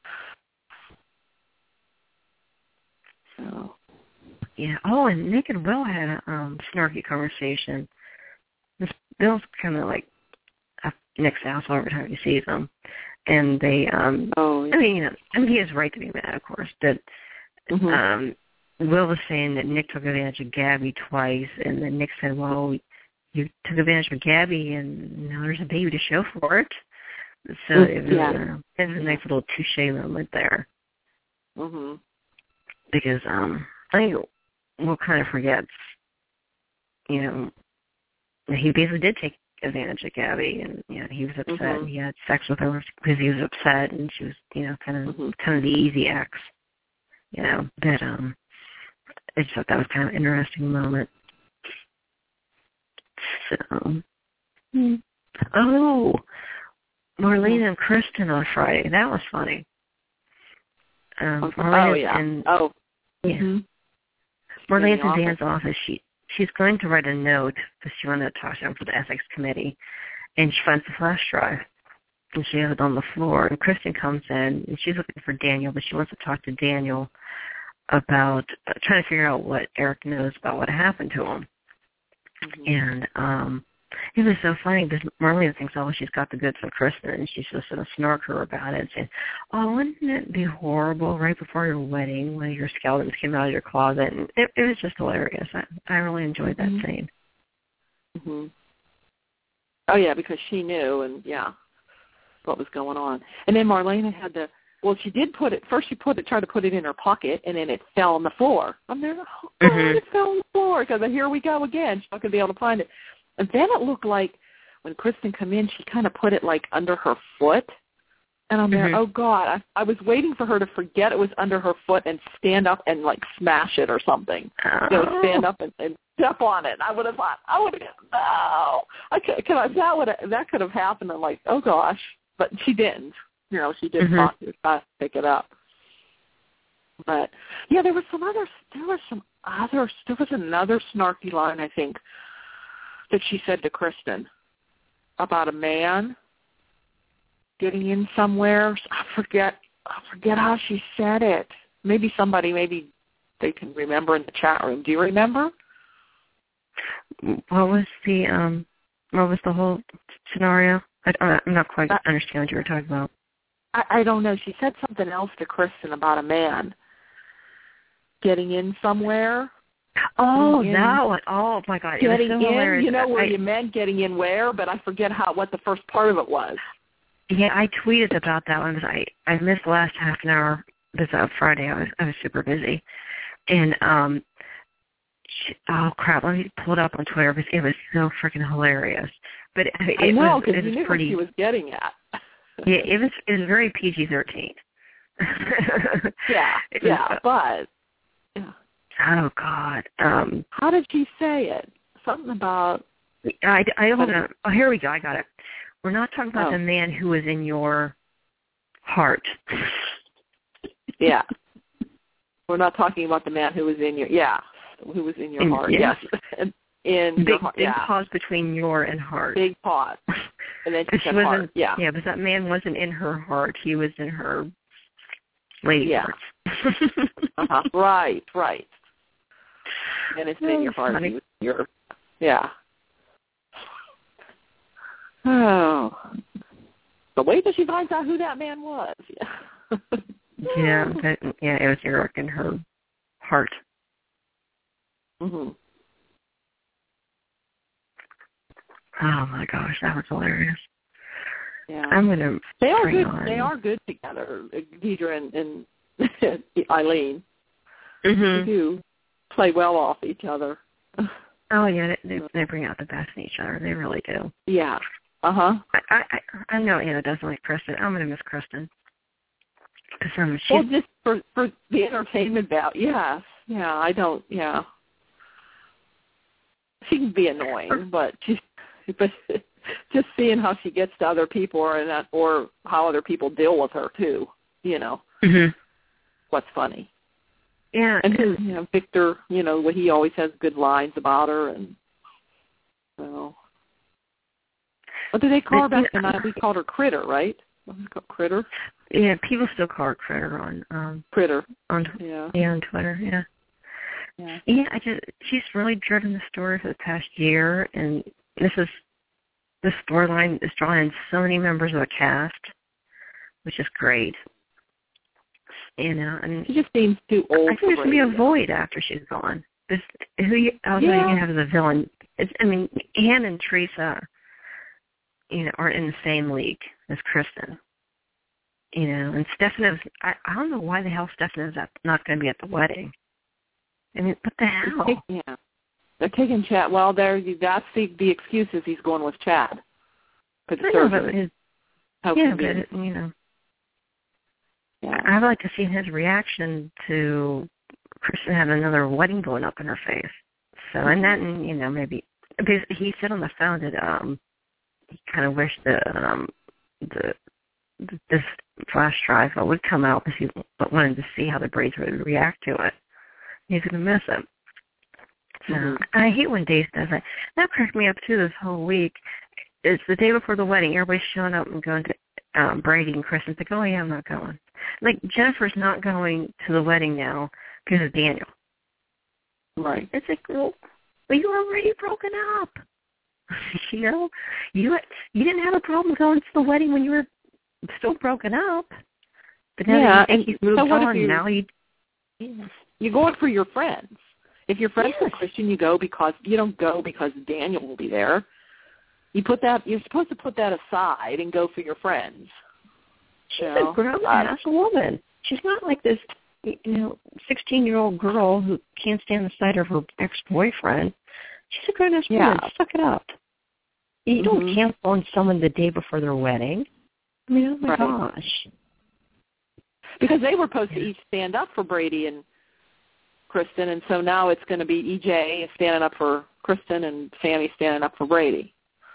[SPEAKER 3] So.
[SPEAKER 2] Yeah. Oh, and Nick and Will had a snarky conversation. Bill's kind of like Nick's asshole every time he sees him, and they. He has a right to be mad, of course, but. Will was saying that Nick took advantage of Gabby twice, and then Nick said, well, you took advantage of Gabby, and now there's a baby to show for it. So it was a nice little touche moment there. Because I think Will kind of forgets, he basically did take advantage of Gabby, and he was upset. He had sex with her because he was upset, and she was, kind of the easy ex. But I just thought that was kind of an interesting moment. So, Marlene and Kristen on Friday. That was funny. Marlene's in Dan's office. She's going to write a note because she wanted to talk to him for the ethics committee, and she finds the flash drive. And she has it on the floor. And Kristen comes in, and she's looking for Daniel, but she wants to talk to Daniel about trying to figure out what Eric knows about what happened to him. And it was so funny because Marlene thinks, she's got the goods on Kristen, and she's just going to snark her about it and say, wouldn't it be horrible right before your wedding when your skeletons came out of your closet? And it was just hilarious. I really enjoyed that scene.
[SPEAKER 3] Oh, yeah, because she knew, and, what was going on. And then Marlene had she did put it, first she tried to put it in her pocket, and then it fell on the floor. I'm there, it fell on the floor, because here we go again. She's not going to be able to find it. And then it looked like when Kristen came in, she kind of put it, like, under her foot, And I'm there, oh, God. I was waiting for her to forget it was under her foot and stand up and, like, smash it or something. Stand up and step on it. I would have thought, no. That could have happened. And, like, oh, gosh. But she didn't. She did talk to us, pick it up. But, yeah, there was another snarky line, I think, that she said to Kristen about a man getting in somewhere. I forget how she said it. Maybe they can remember in the chat room. Do you remember?
[SPEAKER 2] What was the whole scenario? I'm not quite understanding what you were talking about.
[SPEAKER 3] I don't know. She said something else to Kristen about a man getting in somewhere.
[SPEAKER 2] Oh, that one. Oh, my God.
[SPEAKER 3] Getting
[SPEAKER 2] it was so
[SPEAKER 3] in,
[SPEAKER 2] hilarious.
[SPEAKER 3] Where you meant getting in where, but I forget what the first part of it was.
[SPEAKER 2] Yeah, I tweeted about that one because I missed the last half an hour because Friday I was super busy. And, oh, crap, let me pull it up on Twitter because it was so freaking hilarious. But
[SPEAKER 3] I know, because you knew what she was getting at.
[SPEAKER 2] Yeah, it was very PG-13.
[SPEAKER 3] But... Yeah.
[SPEAKER 2] Oh, God.
[SPEAKER 3] How did she say it? Something about...
[SPEAKER 2] I don't know. Oh, here we go. I got it. We're not talking about the man who was in your heart.
[SPEAKER 3] Yeah. We're not talking about the man who was in your... Yeah. Who was in your heart. Yes. In your heart.
[SPEAKER 2] Big pause between your and heart.
[SPEAKER 3] Big pause. And then she said heart. Yeah.
[SPEAKER 2] Yeah, but that man wasn't in her heart. He was in her lady heart.
[SPEAKER 3] Right. And it's in your heart. Yeah. Oh. But wait till she finds out who that man was.
[SPEAKER 2] Yeah. It was Eric in her heart.
[SPEAKER 3] Mm-hmm.
[SPEAKER 2] Oh my gosh, that was hilarious.
[SPEAKER 3] Yeah.
[SPEAKER 2] I'm gonna.
[SPEAKER 3] They are good. On. They are good together, Deidre and Eileen.
[SPEAKER 2] Mm-hmm.
[SPEAKER 3] They do play well off each other.
[SPEAKER 2] Oh yeah, they bring out the best in each other. They really do.
[SPEAKER 3] Yeah.
[SPEAKER 2] I know Anna doesn't like Kristen. I'm gonna miss Kristen.
[SPEAKER 3] Well, just for the entertainment value. Yes. Yeah. I don't. Yeah. She can be annoying, but just seeing how she gets to other people or how other people deal with her too.
[SPEAKER 2] Mm-hmm.
[SPEAKER 3] What's funny.
[SPEAKER 2] Yeah.
[SPEAKER 3] And Victor, he always has good lines about her, and so. What do they call her back then? We called her Critter, right? Critter.
[SPEAKER 2] Yeah, people still call her Critter on
[SPEAKER 3] Critter
[SPEAKER 2] on on Twitter. Yeah. Yeah, she's really driven the story for the past year, and this storyline is drawing in so many members of the cast, which is great. And
[SPEAKER 3] she just seems too old.
[SPEAKER 2] I think there's going to be a void after she's gone. Who else are you going to have as a villain? Anne and Teresa, are in the same league as Kristen. And Stefano's, I don't know why the hell Stefano's not going to be at the wedding. What the hell?
[SPEAKER 3] Yeah. They're taking Chad. Well, that's the excuses he's going with Chad. For the surgery.
[SPEAKER 2] Yeah, I'd like to see his reaction to Kristen having another wedding going up in her face. So, and then, maybe, because he said on the phone that he kind of wished this flash drive would come out because he wanted to see how the Braids would react to it. He's going to miss it. So, I hate when Dave does that. That cracked me up, too, this whole week. It's the day before the wedding. Everybody's showing up and going to Brady and Kristen's like, oh, yeah, I'm not going. Like, Jennifer's not going to the wedding now because of Daniel.
[SPEAKER 3] Right.
[SPEAKER 2] It's like, well, you were already broken up. You didn't have a problem going to the wedding when you were still broken up. But now that you think you've moved on, now
[SPEAKER 3] you're going for your friends. If you're friends with Christian, you don't go because Daniel will be there. You're supposed to put that aside and go for your friends.
[SPEAKER 2] She's a grown-ass woman. She's not like this, 16-year-old girl who can't stand the sight of her ex-boyfriend. She's a grown-ass woman. Suck it up. You don't cancel on someone the day before their wedding. I mean, oh my gosh.
[SPEAKER 3] Because they were supposed to each stand up for Brady and Kristen, and so now it's going to be EJ standing up for Kristen and Sammy standing up for Brady.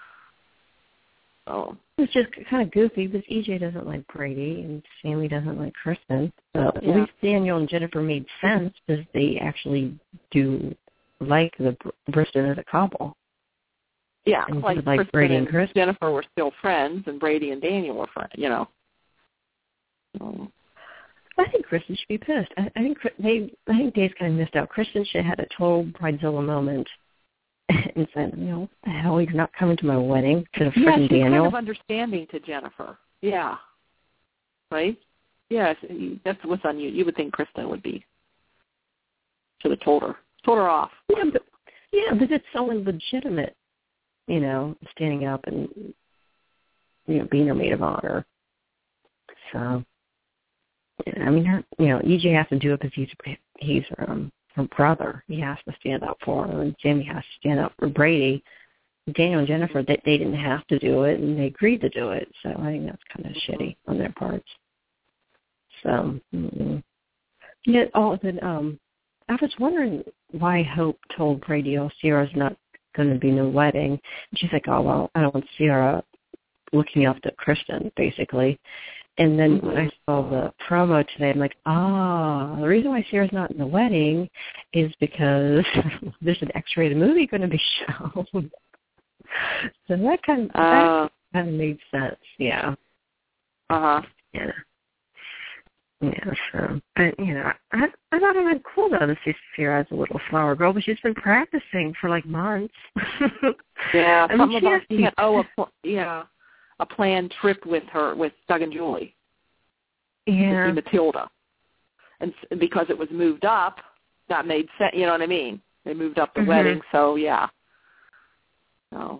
[SPEAKER 3] So
[SPEAKER 2] it's just kind of goofy because EJ doesn't like Brady and Sammy doesn't like Kristen. So at least Daniel and Jennifer made sense because they actually do like the Bristol as a couple.
[SPEAKER 3] Yeah,
[SPEAKER 2] and
[SPEAKER 3] like
[SPEAKER 2] Brady and Kristen.
[SPEAKER 3] Jennifer were still friends, and Brady and Daniel were friends. You know. So.
[SPEAKER 2] I think Kristen should be pissed. I think Dave's kind of missed out. Kristen should have had a total Bridezilla moment and said, what the hell, he's not coming to my wedding to the freaking Daniel.
[SPEAKER 3] Yeah, she's kind of understanding to Jennifer. Yeah. Right? Yes, that's what's on you. You would think Kristen would be. Should have told her off.
[SPEAKER 2] Yeah, but it's someone legitimate, standing up and, being her maid of honor. So... I mean, EJ has to do it because he's her brother. He has to stand up for her, and Sammy has to stand up for Brady. Daniel and Jennifer, they didn't have to do it, and they agreed to do it. So I think that's kind of shitty on their parts. So, I was wondering why Hope told Brady, Sierra's not going to be no wedding. And she's like, oh, well, I don't want Sierra looking up to Kristen, basically. And then when I saw the promo today, I'm like, the reason why Sierra's not in the wedding is because there's an X-rated movie going to be shown. So that kind of made sense, yeah.
[SPEAKER 3] Uh-huh.
[SPEAKER 2] Yeah. Yeah, so, but, I thought it was cool, though, to see Sierra as a little flower girl, but she's been practicing for, months.
[SPEAKER 3] Yeah,
[SPEAKER 2] I mean,
[SPEAKER 3] she had a planned trip with Doug and Julie.
[SPEAKER 2] Yeah.
[SPEAKER 3] To see Matilda. And because it was moved up, that made sense, you know what I mean? They moved up the wedding, so yeah. So.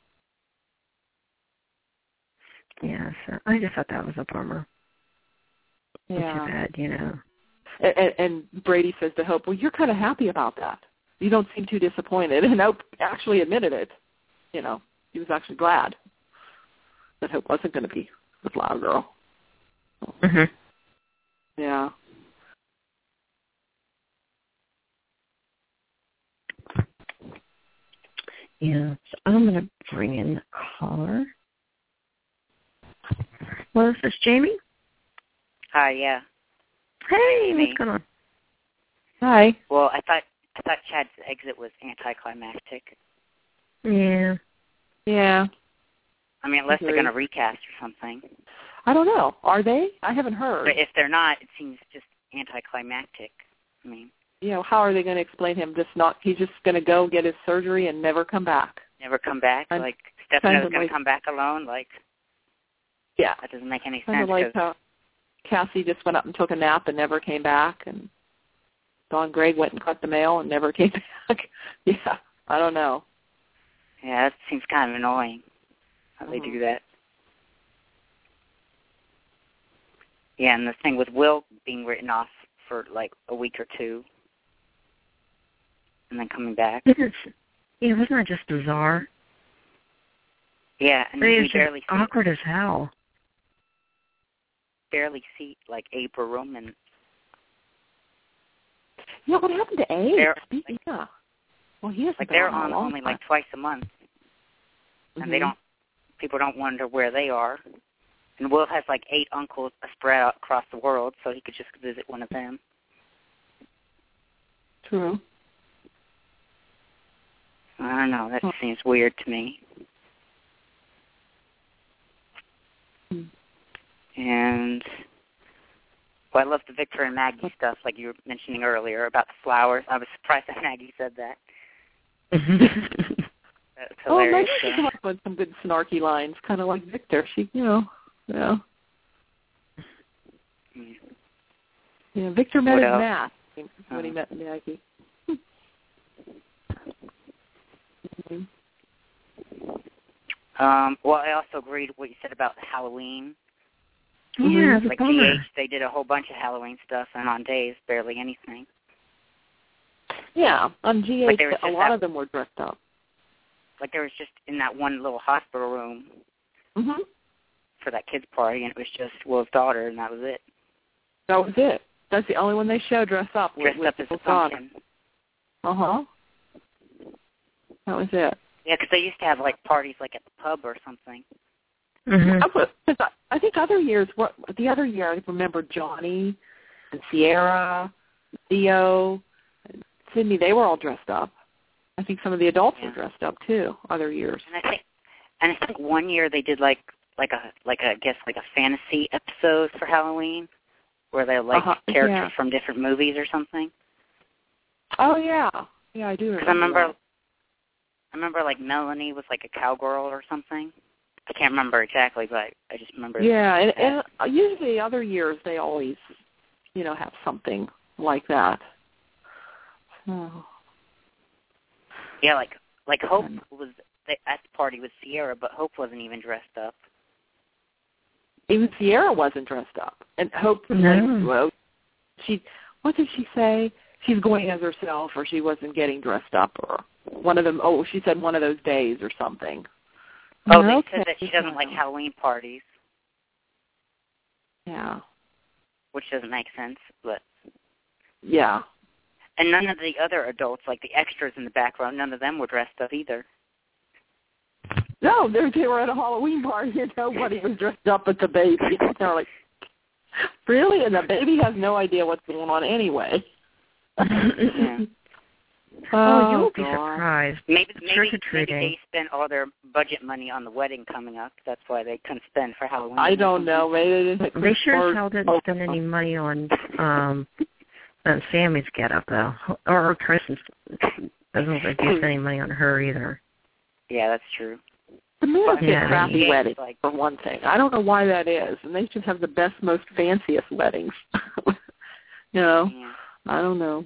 [SPEAKER 2] Yeah, so I just thought that was a bummer.
[SPEAKER 3] Yeah.
[SPEAKER 2] Too bad,
[SPEAKER 3] And Brady says to Hope, well, you're kind of happy about that. You don't seem too disappointed. And Hope actually admitted it. He was actually glad that Hope wasn't going to be the flower girl. Yeah.
[SPEAKER 2] Yeah, so I'm going to bring in the caller. Well, is this Jamie?
[SPEAKER 4] Hi, yeah.
[SPEAKER 2] Hey, what's going on?
[SPEAKER 3] Hi.
[SPEAKER 4] Well, I thought Chad's exit was anticlimactic.
[SPEAKER 2] Yeah.
[SPEAKER 3] Yeah.
[SPEAKER 4] I mean, unless they're going to recast or something.
[SPEAKER 3] I don't know. Are they? I haven't heard.
[SPEAKER 4] But if they're not, it seems just anticlimactic. I mean,
[SPEAKER 3] how are they going to explain him? He's just going to go get his surgery and never come back.
[SPEAKER 4] Never come back? Like, Stefano's going to come back alone? Like,
[SPEAKER 3] yeah.
[SPEAKER 4] That doesn't make any sense.
[SPEAKER 3] Kind of like how Cassie just went up and took a nap and never came back, and Don Gregg went and cut the mail and never came back. Yeah, I don't know.
[SPEAKER 4] Yeah, that seems kind of annoying how they do that. Yeah, and the thing with Will being written off for a week or two and then coming back.
[SPEAKER 2] Wasn't that just bizarre?
[SPEAKER 4] Yeah, and we barely see
[SPEAKER 2] awkward as hell.
[SPEAKER 4] Barely see Abram and
[SPEAKER 3] what happened to Abe? Yeah. Well, he has
[SPEAKER 4] they're on only twice a month. And people don't wonder where they are. And Will has 8 uncles spread out across the world, so he could just visit one of them.
[SPEAKER 3] True.
[SPEAKER 4] I don't know. That seems weird to me. And I love the Victor and Maggie stuff, like you were mentioning earlier about the flowers. I was surprised that Maggie said that. That's hilarious.
[SPEAKER 3] Maggie came up with some good snarky lines, kind of like Victor. She, Yeah, Victor met his math when he met Maggie.
[SPEAKER 4] Well, I also agreed with what you said about Halloween.
[SPEAKER 2] Yeah,
[SPEAKER 4] GH, they did a whole bunch of Halloween stuff, and on Days, barely anything.
[SPEAKER 3] Yeah, on GH, a lot of them were dressed up.
[SPEAKER 4] There was just in that one little hospital room. for that kid's party, and it was just Will's daughter, and that was it.
[SPEAKER 3] That was it. That's the only one they show dressed up.
[SPEAKER 4] Dressed up as a pumpkin.
[SPEAKER 3] Uh-huh. That was it.
[SPEAKER 4] Yeah, because they used to have, like, parties, like, at the pub or something.
[SPEAKER 2] Mm-hmm.
[SPEAKER 3] I think the other year I remember Johnny and Sierra, Theo, and Sydney, they were all dressed up. I think some of the adults were dressed up, too, other years.
[SPEAKER 4] And I think one year they did, like a fantasy episode for Halloween where they characters from different movies or something.
[SPEAKER 3] Oh, yeah. Yeah, I do remember.
[SPEAKER 4] I remember, like, Melanie was, like, a cowgirl or something. I can't remember exactly, but I just remember.
[SPEAKER 3] Yeah, and usually other years they always, have something like that. So.
[SPEAKER 4] Yeah, like Hope was at the party with Sierra, but Hope wasn't even dressed up.
[SPEAKER 3] Even Sierra wasn't dressed up. And Hope, what did she say? She's going as herself, or she wasn't getting dressed up, or one of them. Oh, she said one of those days or something.
[SPEAKER 4] Oh, they said that she doesn't like Halloween parties.
[SPEAKER 3] Yeah.
[SPEAKER 4] Which doesn't make sense, but.
[SPEAKER 3] Yeah.
[SPEAKER 4] And none of the other adults, like the extras in the background, none of them were dressed up either.
[SPEAKER 3] No, they were at a Halloween party and nobody was dressed up but the baby. They're like, really? And the baby has no idea what's going on anyway.
[SPEAKER 4] Yeah.
[SPEAKER 2] You will be surprised.
[SPEAKER 4] Maybe they spent all their budget money on the wedding coming up. That's why they couldn't spend for Halloween.
[SPEAKER 3] I don't know. Maybe
[SPEAKER 2] they sure as hell didn't spend any money on Sammy's getup, though. Or Kristen's. Doesn't look like they spent any money on her either.
[SPEAKER 4] Yeah, that's true.
[SPEAKER 3] The men have crappy weddings, for one thing. I don't know why that is. And they should have the best, most fanciest weddings.
[SPEAKER 4] Yeah.
[SPEAKER 3] I don't know.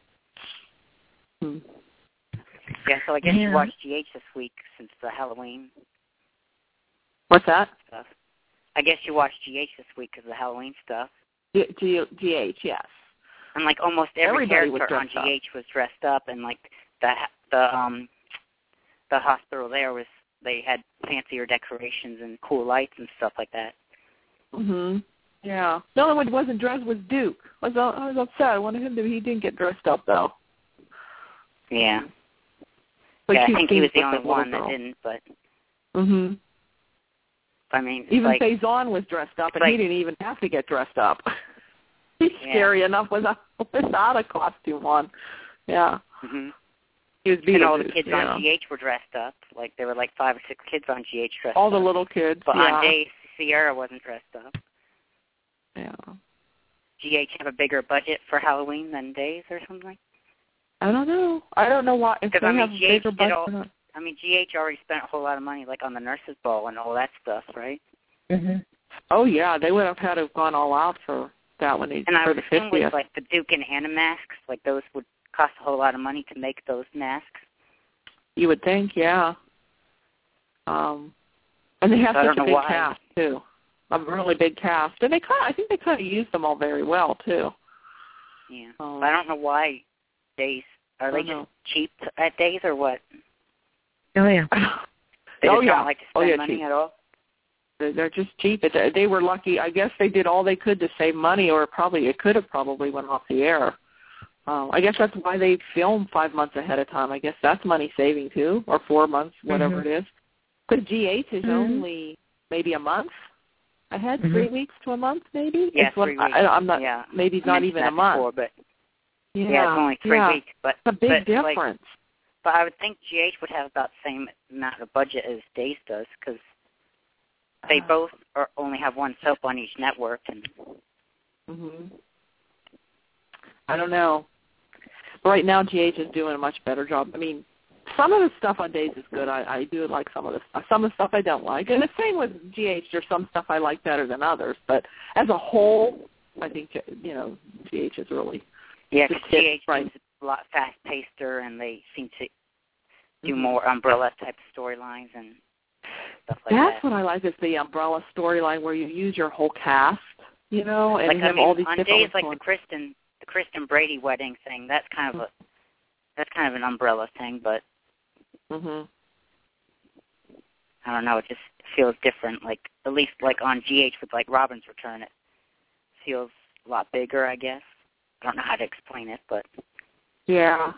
[SPEAKER 4] Yeah, so I guess you watched GH this week since the Halloween.
[SPEAKER 3] What's that?
[SPEAKER 4] Stuff. I guess you watched GH this week because of the Halloween stuff.
[SPEAKER 3] GH, yes.
[SPEAKER 4] And like almost every character on GH was dressed up, and like the hospital there they had fancier decorations and cool lights and stuff like that.
[SPEAKER 3] Mhm. Yeah. The only one who wasn't dressed was Duke. I was upset. I wanted him to. He didn't get dressed up though.
[SPEAKER 4] Yeah.
[SPEAKER 3] But
[SPEAKER 4] I think he was the only one that didn't. But.
[SPEAKER 3] Mhm.
[SPEAKER 4] I mean,
[SPEAKER 3] even Faison was dressed up, and he didn't even have to get dressed up. He's scary enough without a costume on. Yeah.
[SPEAKER 4] Mhm.
[SPEAKER 3] He was
[SPEAKER 4] and all the kids on GH were dressed up. Like there were like 5 or 6 kids on GH dressed up.
[SPEAKER 3] All the little kids.
[SPEAKER 4] But on Days, Sierra wasn't dressed up.
[SPEAKER 3] Yeah.
[SPEAKER 4] GH have a bigger budget for Halloween than Days or something?
[SPEAKER 3] I don't know. I don't know why. If they have a bigger budget.
[SPEAKER 4] GH already spent a whole lot of money, like on the nurses' ball and all that stuff, right?
[SPEAKER 2] Mhm.
[SPEAKER 3] Oh yeah, they would have had to have gone all out for that one.
[SPEAKER 4] And I would assume with like the Duke and Anna masks, like those would cost a whole lot of money to make those masks.
[SPEAKER 3] You would think, yeah. And they have such a big cast too, a really big cast, and I think they kind of used them all very well too.
[SPEAKER 4] Yeah, I don't know why Days are they just cheap at Days or what?
[SPEAKER 2] Oh yeah.
[SPEAKER 4] They just don't like to spend money
[SPEAKER 3] cheap.
[SPEAKER 4] At all.
[SPEAKER 3] They're just cheap. They were lucky. I guess they did all they could to save money, or it could have probably went off the air. I guess that's why they film 5 months ahead of time. I guess that's money saving too, or 4 months, whatever it is. Because GH is only maybe a month ahead, 3 weeks to a month, maybe.
[SPEAKER 4] Yeah, 3 weeks.
[SPEAKER 3] I'm not. Yeah. Maybe not even a month.
[SPEAKER 4] Before, but
[SPEAKER 3] yeah,
[SPEAKER 4] it's only 3 weeks. But
[SPEAKER 3] it's a big difference.
[SPEAKER 4] But I would think GH would have about the same amount of budget as Days does, because they both only have one soap on each network. And
[SPEAKER 3] I don't know. Right now, GH is doing a much better job. I mean, some of the stuff on Days is good. I do like some of the stuff. Some of the stuff I don't like. And the same with GH. There's some stuff I like better than others. But as a whole, I think, GH is really...
[SPEAKER 4] Yeah, because GH is a lot fast-pacer, and they seem to do more umbrella-type storylines and stuff like that.
[SPEAKER 3] That's what I like, is the umbrella storyline where you use your whole cast, and
[SPEAKER 4] like,
[SPEAKER 3] have all these
[SPEAKER 4] on
[SPEAKER 3] different
[SPEAKER 4] Days like the Kristen Brady wedding thing, that's kind of an umbrella thing, but I don't know, it just feels different. Like at least like on GH with like Robin's Return, it feels a lot bigger, I guess. I don't know how to explain it, but
[SPEAKER 3] yeah.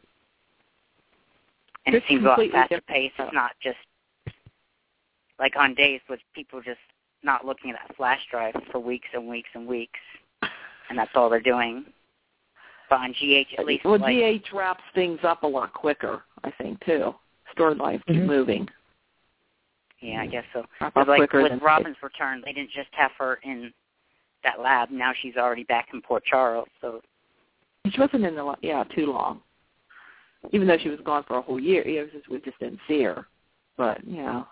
[SPEAKER 4] And it seems a lot faster paced. It's not just like on Days with people just not looking at that flash drive for weeks and weeks and weeks, and that's all they're doing. But on GH, at least,
[SPEAKER 3] GH wraps things up a lot quicker, I think, too. Storylines keep moving.
[SPEAKER 4] Yeah, I guess so. Like with Robin's Return, they didn't just have her in that lab. Now she's already back in Port Charles. So
[SPEAKER 3] she wasn't in the too long. Even though she was gone for a whole year, we just didn't see her. But
[SPEAKER 4] yeah.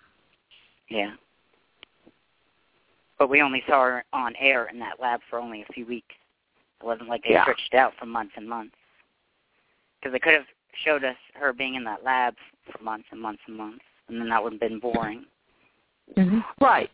[SPEAKER 4] But we only saw her on air in that lab for only a few weeks. It wasn't like they stretched it out for months and months. Because they could have showed us her being in that lab for months and months and months, and then that would have been boring.
[SPEAKER 2] Mm-hmm.
[SPEAKER 3] Right.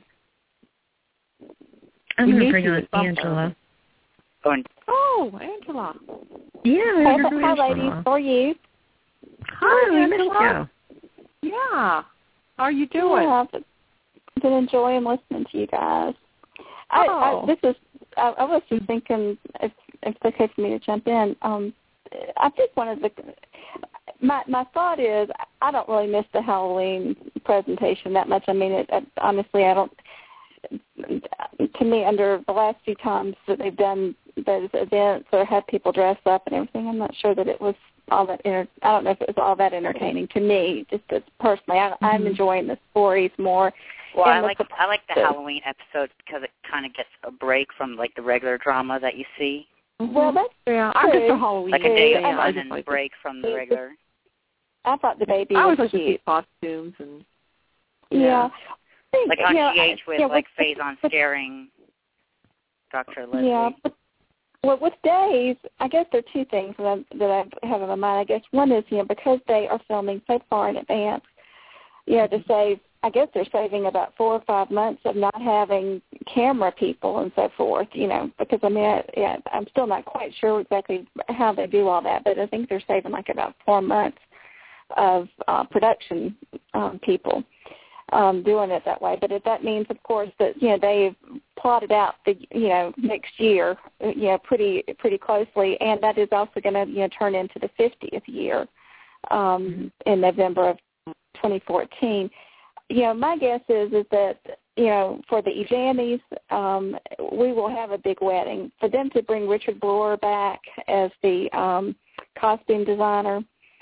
[SPEAKER 2] I'm going to bring on Angela.
[SPEAKER 3] Oh, Angela.
[SPEAKER 2] Yeah.
[SPEAKER 5] Hi, ladies. How are you?
[SPEAKER 2] Hi, we missed you.
[SPEAKER 3] Yeah. How are you doing?
[SPEAKER 5] Yeah, I've been enjoying listening to you guys. I was just thinking, if it's okay for me to jump in, I think one of the my thought is I don't really miss the Halloween presentation that much. I mean, honestly, I don't. To me, under the last few times that they've done those events or had people dress up and everything, I'm not sure that it was all that. I don't know if it was all that entertaining to me. Just as personally, I'm enjoying the stories more.
[SPEAKER 4] Well, I like the Halloween episodes because it kind of gets a break from like the regular drama that you see.
[SPEAKER 5] Well, that's true.
[SPEAKER 3] I'm just a Halloween
[SPEAKER 4] like a day of fun
[SPEAKER 3] and
[SPEAKER 4] like break from the regular.
[SPEAKER 5] I thought the baby
[SPEAKER 3] I
[SPEAKER 5] was
[SPEAKER 3] like to
[SPEAKER 5] cute.
[SPEAKER 3] see costumes and
[SPEAKER 5] yeah.
[SPEAKER 4] Like on GH with like Faison scaring Dr. Leslie.
[SPEAKER 5] Yeah. Well, with Days, I guess there are two things that I have in my mind. I guess one is, because they are filming so far in advance, to save, I guess they're saving about 4 or 5 months of not having camera people and so forth, because I'm still not quite sure exactly how they do all that, but I think they're saving like about 4 months of production people doing it that way. But if that means, of course, that, they've plotted out the, next year, pretty closely, and that is also going to, turn into the 50th year in November of 2014. My guess is that, for the Ejamies, we will have a big wedding. For them to bring Richard Brewer back as the costume designer,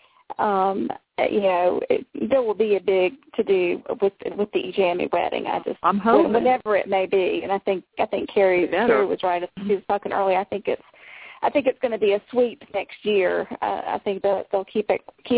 [SPEAKER 5] there will be a big to-do with the Ejami wedding.
[SPEAKER 3] I'm hoping.
[SPEAKER 5] Whenever it may be, and I think Carrie was right. She was talking earlier. I think it's going to be a sweep next year. I think they'll keep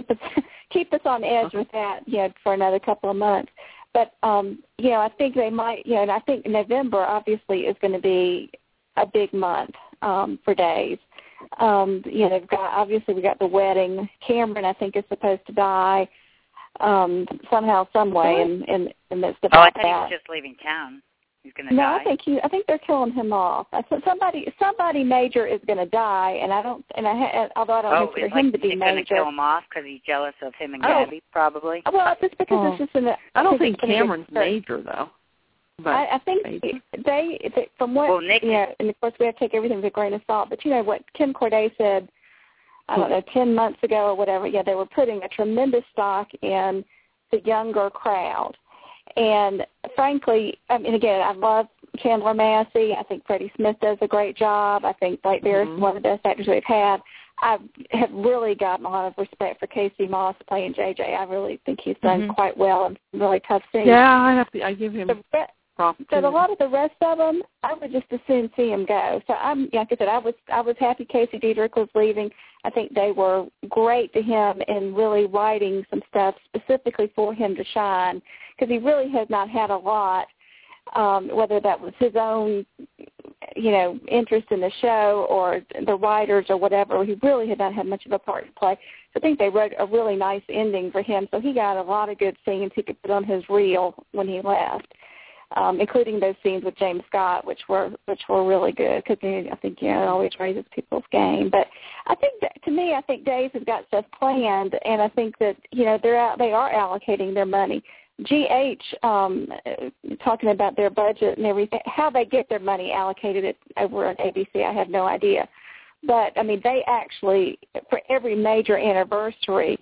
[SPEAKER 5] us on edge with that, for another couple of months. But I think they might, and I think November obviously is going to be a big month for Days. We got the wedding. Cameron, I think, is supposed to die somehow, some way, and that's the
[SPEAKER 4] I thought he was just leaving town. He's going to die.
[SPEAKER 5] No, I think they're killing him off. I said somebody major is going to die, and although I don't consider him to be major.
[SPEAKER 4] He's going to kill him off because he's jealous of him and Gabby, probably.
[SPEAKER 5] Well, it's because it's just
[SPEAKER 3] I don't think Cameron's major though. But
[SPEAKER 5] I think they from what and of course we have to take everything with a grain of salt. But what Kim Corday said, I don't know, 10 months ago or whatever. Yeah, they were putting a tremendous stock in the younger crowd. And frankly, again, I love Chandler Massey. I think Freddie Smith does a great job. I think Blake Barris is one of the best actors we've had. I have really gotten a lot of respect for Casey Moss playing JJ. I really think he's done quite well in some really tough scenes.
[SPEAKER 3] Yeah, I give him props.
[SPEAKER 5] But a lot of the rest of them, I would just as soon see him go. So like I said, I was happy Casey Diedrich was leaving. I think they were great to him in really writing some stuff specifically for him to shine, because he really has not had a lot, whether that was his own, interest in the show or the writers or whatever. He really had not had much of a part to play. So I think they wrote a really nice ending for him. So he got a lot of good scenes he could put on his reel when he left. Including those scenes with James Scott, which were really good, because I think it always raises people's game. But I think to me, I think Days has got stuff planned, and I think that they are allocating their money. GH talking about their budget and everything, how they get their money allocated over at ABC, I have no idea. But, I mean, they actually, for every major anniversary,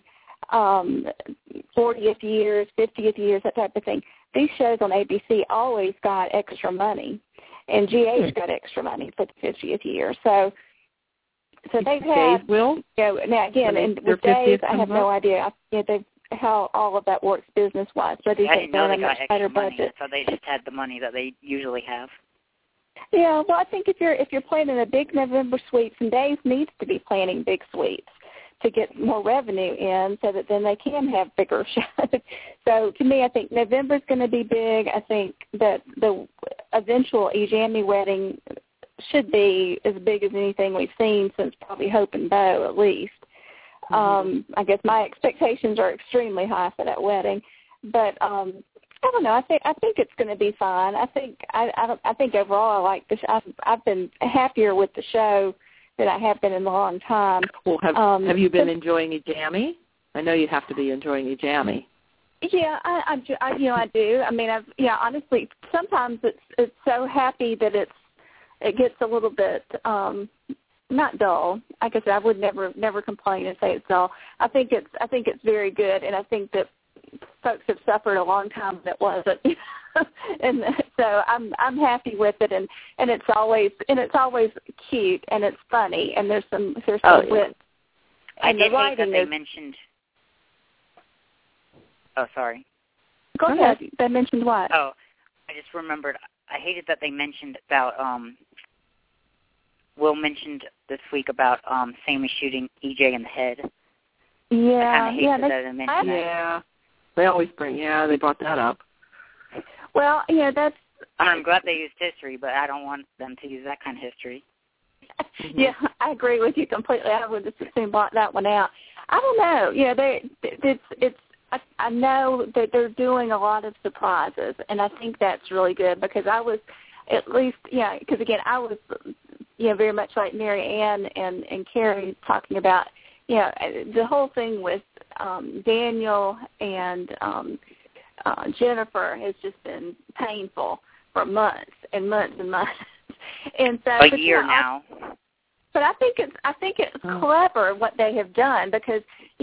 [SPEAKER 5] 40th years, 50th years, that type of thing, these shows on ABC always got extra money. And GH got extra money for the 50th year. So they've had,
[SPEAKER 3] will?
[SPEAKER 5] Now, again, and with Days, I have no idea how all of that works business-wise. But
[SPEAKER 4] I didn't know they got extra money.
[SPEAKER 5] Budget.
[SPEAKER 4] So they just had the money that they usually have.
[SPEAKER 5] Yeah, well, I think if you're planning a big November sweeps, and Days needs to be planning big sweeps to get more revenue in so that then they can have bigger shows. So to me, I think November's going to be big. I think that the eventual Ejami wedding should be as big as anything we've seen since probably Hope and Bo, at least. I guess my expectations are extremely high for that wedding. But I don't know. I think it's going to be fine. I think overall I like this. I've been happier with the show than I have been in a long time.
[SPEAKER 3] Well, have you been enjoying Ejami? I know you have to be enjoying Ejami.
[SPEAKER 5] Yeah, I do. I mean, honestly, sometimes it's so happy that it gets a little bit not dull. Like I said, I would never complain and say it's dull. I think it's very good, and I think that folks have suffered a long time that wasn't. And so I'm happy with it, and it's always cute and it's funny, and there's some wit.
[SPEAKER 4] I did hate that they mentioned. Oh, sorry.
[SPEAKER 5] Go ahead. They mentioned what?
[SPEAKER 4] Oh, I just remembered. I hated that they mentioned about Will mentioned this week about Sammy shooting EJ in the head.
[SPEAKER 5] Yeah,
[SPEAKER 4] I kind of hated that they mentioned that.
[SPEAKER 3] Yeah, they always they brought that up.
[SPEAKER 5] Well, that's.
[SPEAKER 4] I'm glad they used history, but I don't want them to use that kind of history.
[SPEAKER 5] Yeah, I agree with you completely. I would just assume block that one out. I don't know. I know that they're doing a lot of surprises, and I think that's really good because I was, at least, because again, I was, very much like Mary Ann and Carrie talking about, the whole thing with Daniel and Jennifer has just been painful for months and months and months. And so
[SPEAKER 4] a year now.
[SPEAKER 5] But I think it's clever what they have done because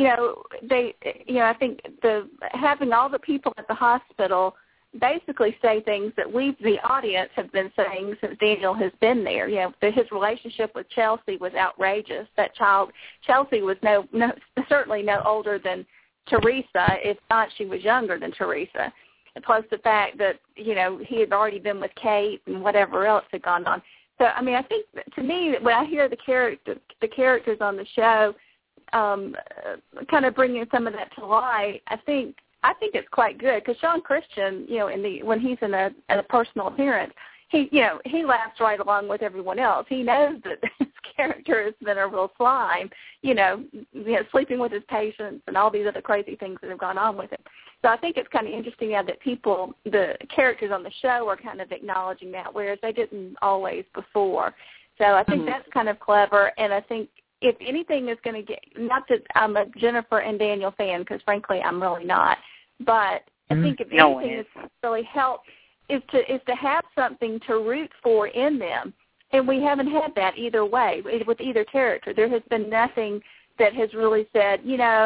[SPEAKER 5] I think having all the people at the hospital basically say things that we, the audience, have been saying since Daniel has been there. His relationship with Chelsea was outrageous. That child, Chelsea, was certainly no older than Teresa. If not, she was younger than Teresa. And plus the fact that he had already been with Kate and whatever else had gone on. So, I mean, I think, to me, when I hear the characters on the show kind of bringing some of that to light, I think it's quite good because Sean Christian, when he's in a personal appearance, he laughs right along with everyone else. He knows that his character has been a real slime, sleeping with his patients and all these other crazy things that have gone on with him. So I think it's kind of interesting now that the characters on the show are kind of acknowledging that, whereas they didn't always before. So I think that's kind of clever, and I think if anything is going to get, not that I'm a Jennifer and Daniel fan, because frankly I'm really not, but I think if anything is really helped is to have something to root for in them, and we haven't had that either way with either character. There has been nothing that has really said,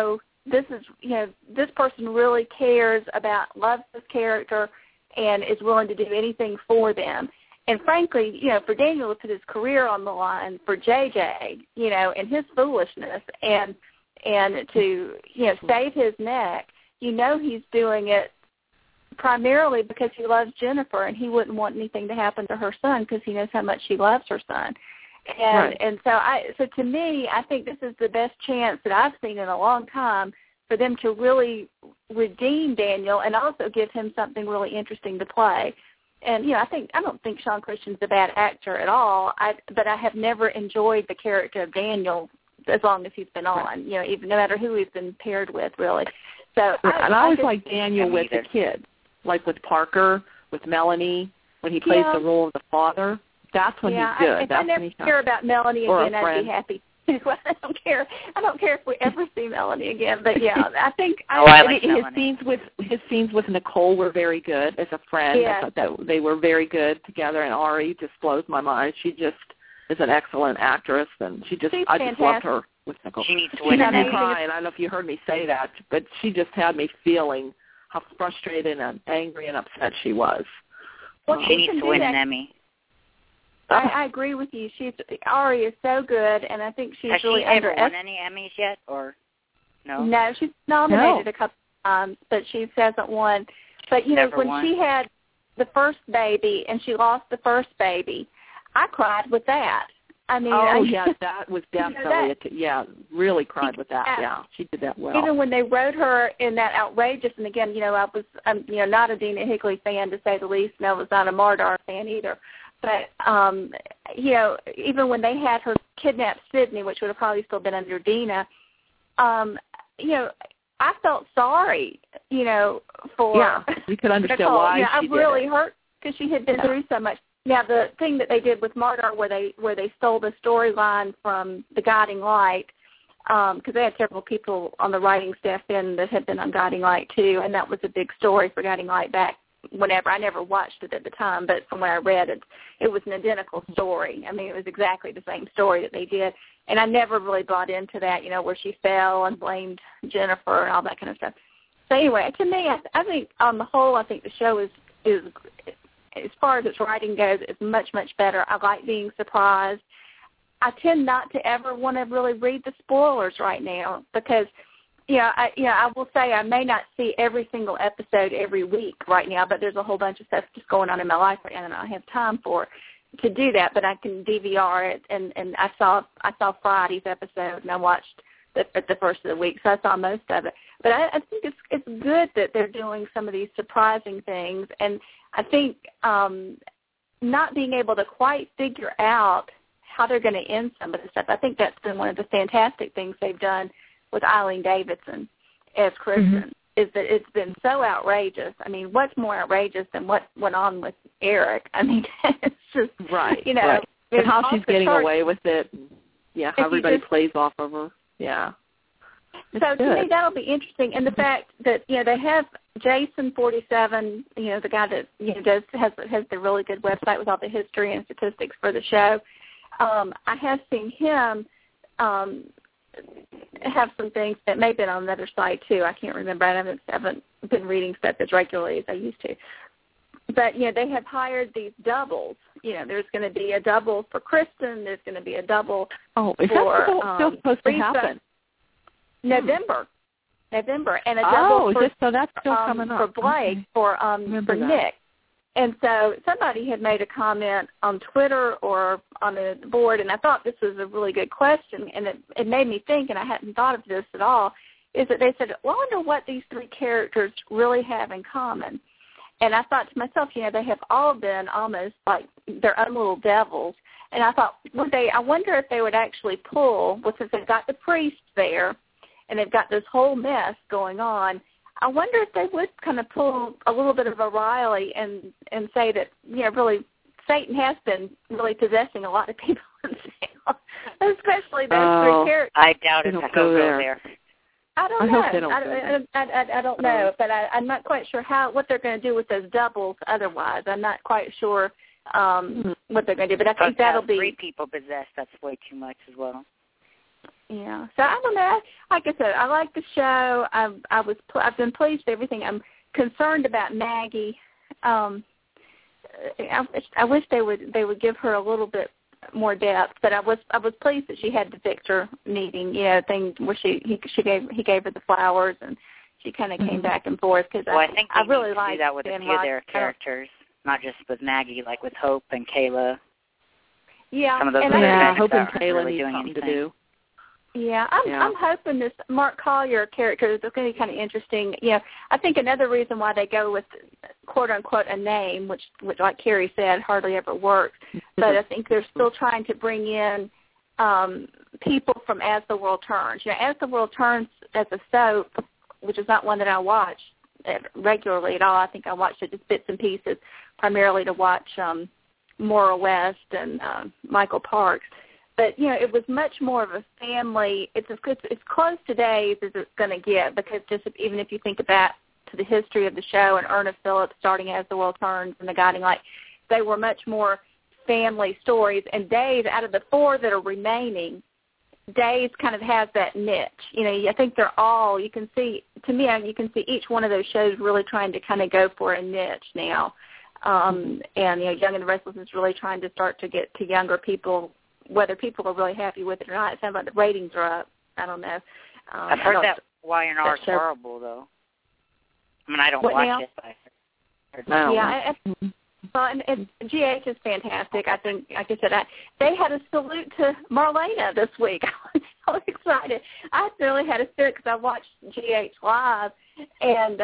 [SPEAKER 5] this person really loves this character and is willing to do anything for them. And frankly, for Daniel to put his career on the line for JJ, and his foolishness and to, save his neck, he's doing it primarily because he loves Jennifer and he wouldn't want anything to happen to her son because he knows how much she loves her son. And so to me, I think this is the best chance that I've seen in a long time for them to really redeem Daniel and also give him something really interesting to play. And I don't think Sean Christian's a bad actor at all. But I have never enjoyed the character of Daniel as long as he's been on. Even no matter who he's been paired with, really. So
[SPEAKER 3] I always like Daniel with the kids, like with Parker, with Melanie, when he plays the role of the father. That's when he's good.
[SPEAKER 5] If I never hear about Melanie again, I'd be happy. I don't care. I don't care if we ever see Melanie again. But yeah, I think
[SPEAKER 4] I like
[SPEAKER 3] his scenes with Nicole were very good as a friend.
[SPEAKER 5] Yeah.
[SPEAKER 3] I thought that they were very good together. And Ari just blows my mind. She just is an excellent actress, and I just loved her with Nicole.
[SPEAKER 4] She needs to win
[SPEAKER 3] an
[SPEAKER 4] an
[SPEAKER 3] Emmy. I don't know if you heard me say that, but she just had me feeling how frustrated and angry and upset she was.
[SPEAKER 5] Well,
[SPEAKER 4] she needs to win an Emmy.
[SPEAKER 5] I agree with you. Ari is so good, and I think she's really
[SPEAKER 4] Has she ever won any Emmys yet, or no?
[SPEAKER 5] No, she's nominated a couple times, but she hasn't won. But, when she had the first baby and she lost the first baby, I cried with that. I mean,
[SPEAKER 3] that was definitely, really cried with that. Yeah, she did that well.
[SPEAKER 5] Even when they wrote her in that outrageous, and again, I'm not a Dina Higley fan to say the least, and I was not a Mardar fan either. But, even when they had her kidnap Sydney, which would have probably still been under Dina, I felt sorry, for
[SPEAKER 3] Yeah, you could understand
[SPEAKER 5] Nicole.
[SPEAKER 3] why
[SPEAKER 5] I
[SPEAKER 3] she
[SPEAKER 5] really
[SPEAKER 3] did it.
[SPEAKER 5] hurt because she had been through so much. Now, the thing that they did with Mardar where they stole the storyline from The Guiding Light, because they had several people on the writing staff then that had been on Guiding Light, too, and that was a big story for Guiding Light back whenever. I never watched it at the time, but from what I read, it was an identical story. I mean, it was exactly the same story that they did, and I never really bought into that, where she fell and blamed Jennifer and all that kind of stuff. So anyway, to me, I think on the whole, I think the show is as far as its writing goes, is much, much better. I like being surprised. I tend not to ever want to really read the spoilers right now because I will say I may not see every single episode every week right now, but there's a whole bunch of stuff just going on in my life right now, and I don't have time to do that. But I can DVR it, and I saw Friday's episode, and I watched the first of the week, so I saw most of it. But I think it's good that they're doing some of these surprising things, and I think not being able to quite figure out how they're going to end some of the stuff. I think that's been one of the fantastic things they've done with Eileen Davidson as Kristen, is that it's been so outrageous. I mean, what's more outrageous than what went on with Eric? I mean, it's just,
[SPEAKER 3] right. And how she's getting away with it. Yeah, how everybody plays off of her. Yeah.
[SPEAKER 5] So to me, that'll be interesting. And the fact that, they have Jason 47, the guy that, has the really good website with all the history and statistics for the show. I have seen him have some things that may have been on another site too. I can't remember. I haven't been reading stuff as regularly as I used to. But, they have hired these doubles. There's going to be a double for Kristen. There's going to be a double
[SPEAKER 3] for is that still supposed to happen?
[SPEAKER 5] November, and a double
[SPEAKER 3] so that's still coming up.
[SPEAKER 5] For Blake, for Nick. And so somebody had made a comment on Twitter or on the board, and I thought this was a really good question, and it made me think, and I hadn't thought of this at all, is that they said, well, I wonder what these three characters really have in common. And I thought to myself, they have all been almost like their own little devils. And I thought, I wonder if they would actually pull, since they've got the priest there, and they've got this whole mess going on, I wonder if they would kind of pull a little bit of a Riley and say that, really, Satan has been really possessing a lot of people in Salem, especially those three characters.
[SPEAKER 4] I doubt it. They'll go there.
[SPEAKER 5] I don't know. I don't know, but I'm not quite sure what they're going to do with those doubles otherwise. I'm not quite sure what they're going to do, but I think that'll be...
[SPEAKER 4] three people possessed, that's way too much as well.
[SPEAKER 5] Yeah, so I don't know. Like I said, I like the show. I've been pleased with everything. I'm concerned about Maggie. I wish they would give her a little bit more depth, but I was pleased that she had the Victor meeting, thing where he gave her the flowers and she kind of came back and forth because
[SPEAKER 4] I think
[SPEAKER 5] I really like
[SPEAKER 4] do that with a few of their characters, not just with Maggie, like with Hope and Kayla.
[SPEAKER 5] Yeah,
[SPEAKER 4] some of those
[SPEAKER 3] Hope and Kayla
[SPEAKER 4] really
[SPEAKER 3] need something to do.
[SPEAKER 5] Yeah, I'm hoping this Mark Collier character is going to be kind of interesting. I think another reason why they go with quote unquote a name, which like Carrie said, hardly ever works. But I think they're still trying to bring in people from As the World Turns. As the World Turns as a soap, which is not one that I watch regularly at all. I think I watched it just bits and pieces, primarily to watch Maura West and Michael Parks. But, it was much more of a family. It's close to Days as it's going to get, because even if you think about to the history of the show and Ernest Phillips starting As the World Turns and The Guiding Light, they were much more family stories. And Days, out of the 4 that are remaining, Days kind of has that niche. I think they're all, you can see each one of those shows really trying to kind of go for a niche now. And, Young and the Restless is really trying to start to get to younger people, whether people are really happy with it or not. It sounds like the ratings are up. I don't know.
[SPEAKER 4] I've heard that Y&R is horrible, though. I mean, I don't watch it, but I heard that.
[SPEAKER 5] Yeah, and GH is fantastic. I think, like I said, they had a salute to Marlena this week. I was so excited. I really had a spirit because I watched GH live, and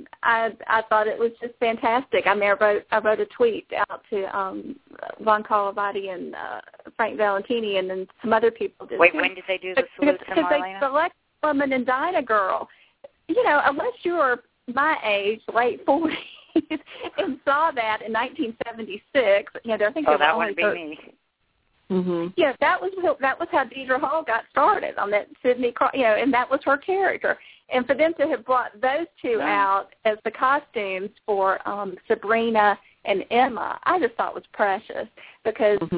[SPEAKER 5] I thought it was just fantastic. I mean, I wrote a tweet out to Von Calavati and Frank Valentini, and then some other people did.
[SPEAKER 4] Wait, when did they do the salute to Marlena?
[SPEAKER 5] Because they select Woman and Dinah Girl. Unless you were my age, late 40s, and saw that in 1976. I think
[SPEAKER 4] that wouldn't be me.
[SPEAKER 5] Mm-hmm. Yeah, that was how Deidre Hall got started on that Sidney, and that was her character. And for them to have brought those two out as the costumes for Sabrina and Emma, I just thought was precious because, and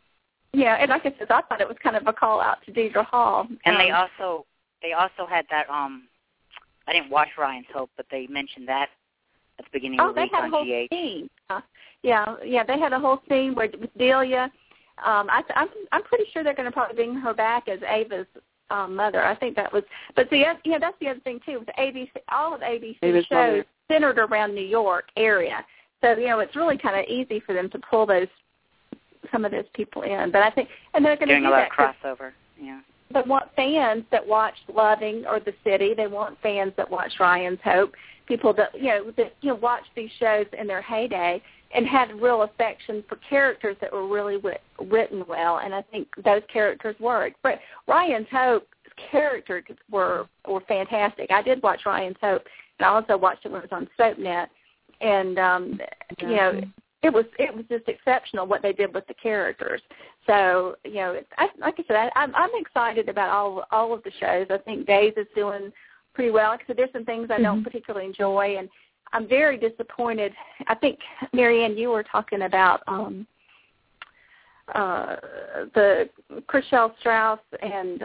[SPEAKER 5] like I said, I thought it was kind of a call out to Deidre Hall.
[SPEAKER 4] And they also had that. I didn't watch Ryan's Hope, but they mentioned that at the beginning of the week on GH.
[SPEAKER 5] They had a whole scene. Yeah, they had a whole scene with Delia. I'm pretty sure they're going to probably bring her back as Ava's mother. I think that was. But see, that's the other thing too. With ABC, all of ABC's shows mother. Centered around New York area, so it's really kind of easy for them to pull some of those people in. But I think, and they're going to do
[SPEAKER 4] a lot of crossover. Yeah.
[SPEAKER 5] They want fans that watch Loving or The City. They want fans that watch Ryan's Hope. People that watch these shows in their heyday and had real affection for characters that were really written well. And I think those characters worked. But Ryan's Hope's characters were fantastic. I did watch Ryan's Hope, and I also watched it when it was on SoapNet. And it was just exceptional what they did with the characters. So, like I said, I'm excited about all of the shows. I think Days is doing pretty well. Like I said, there's some things I don't particularly enjoy, and I'm very disappointed. I think, Marianne, you were talking about the Chriselle Strauss and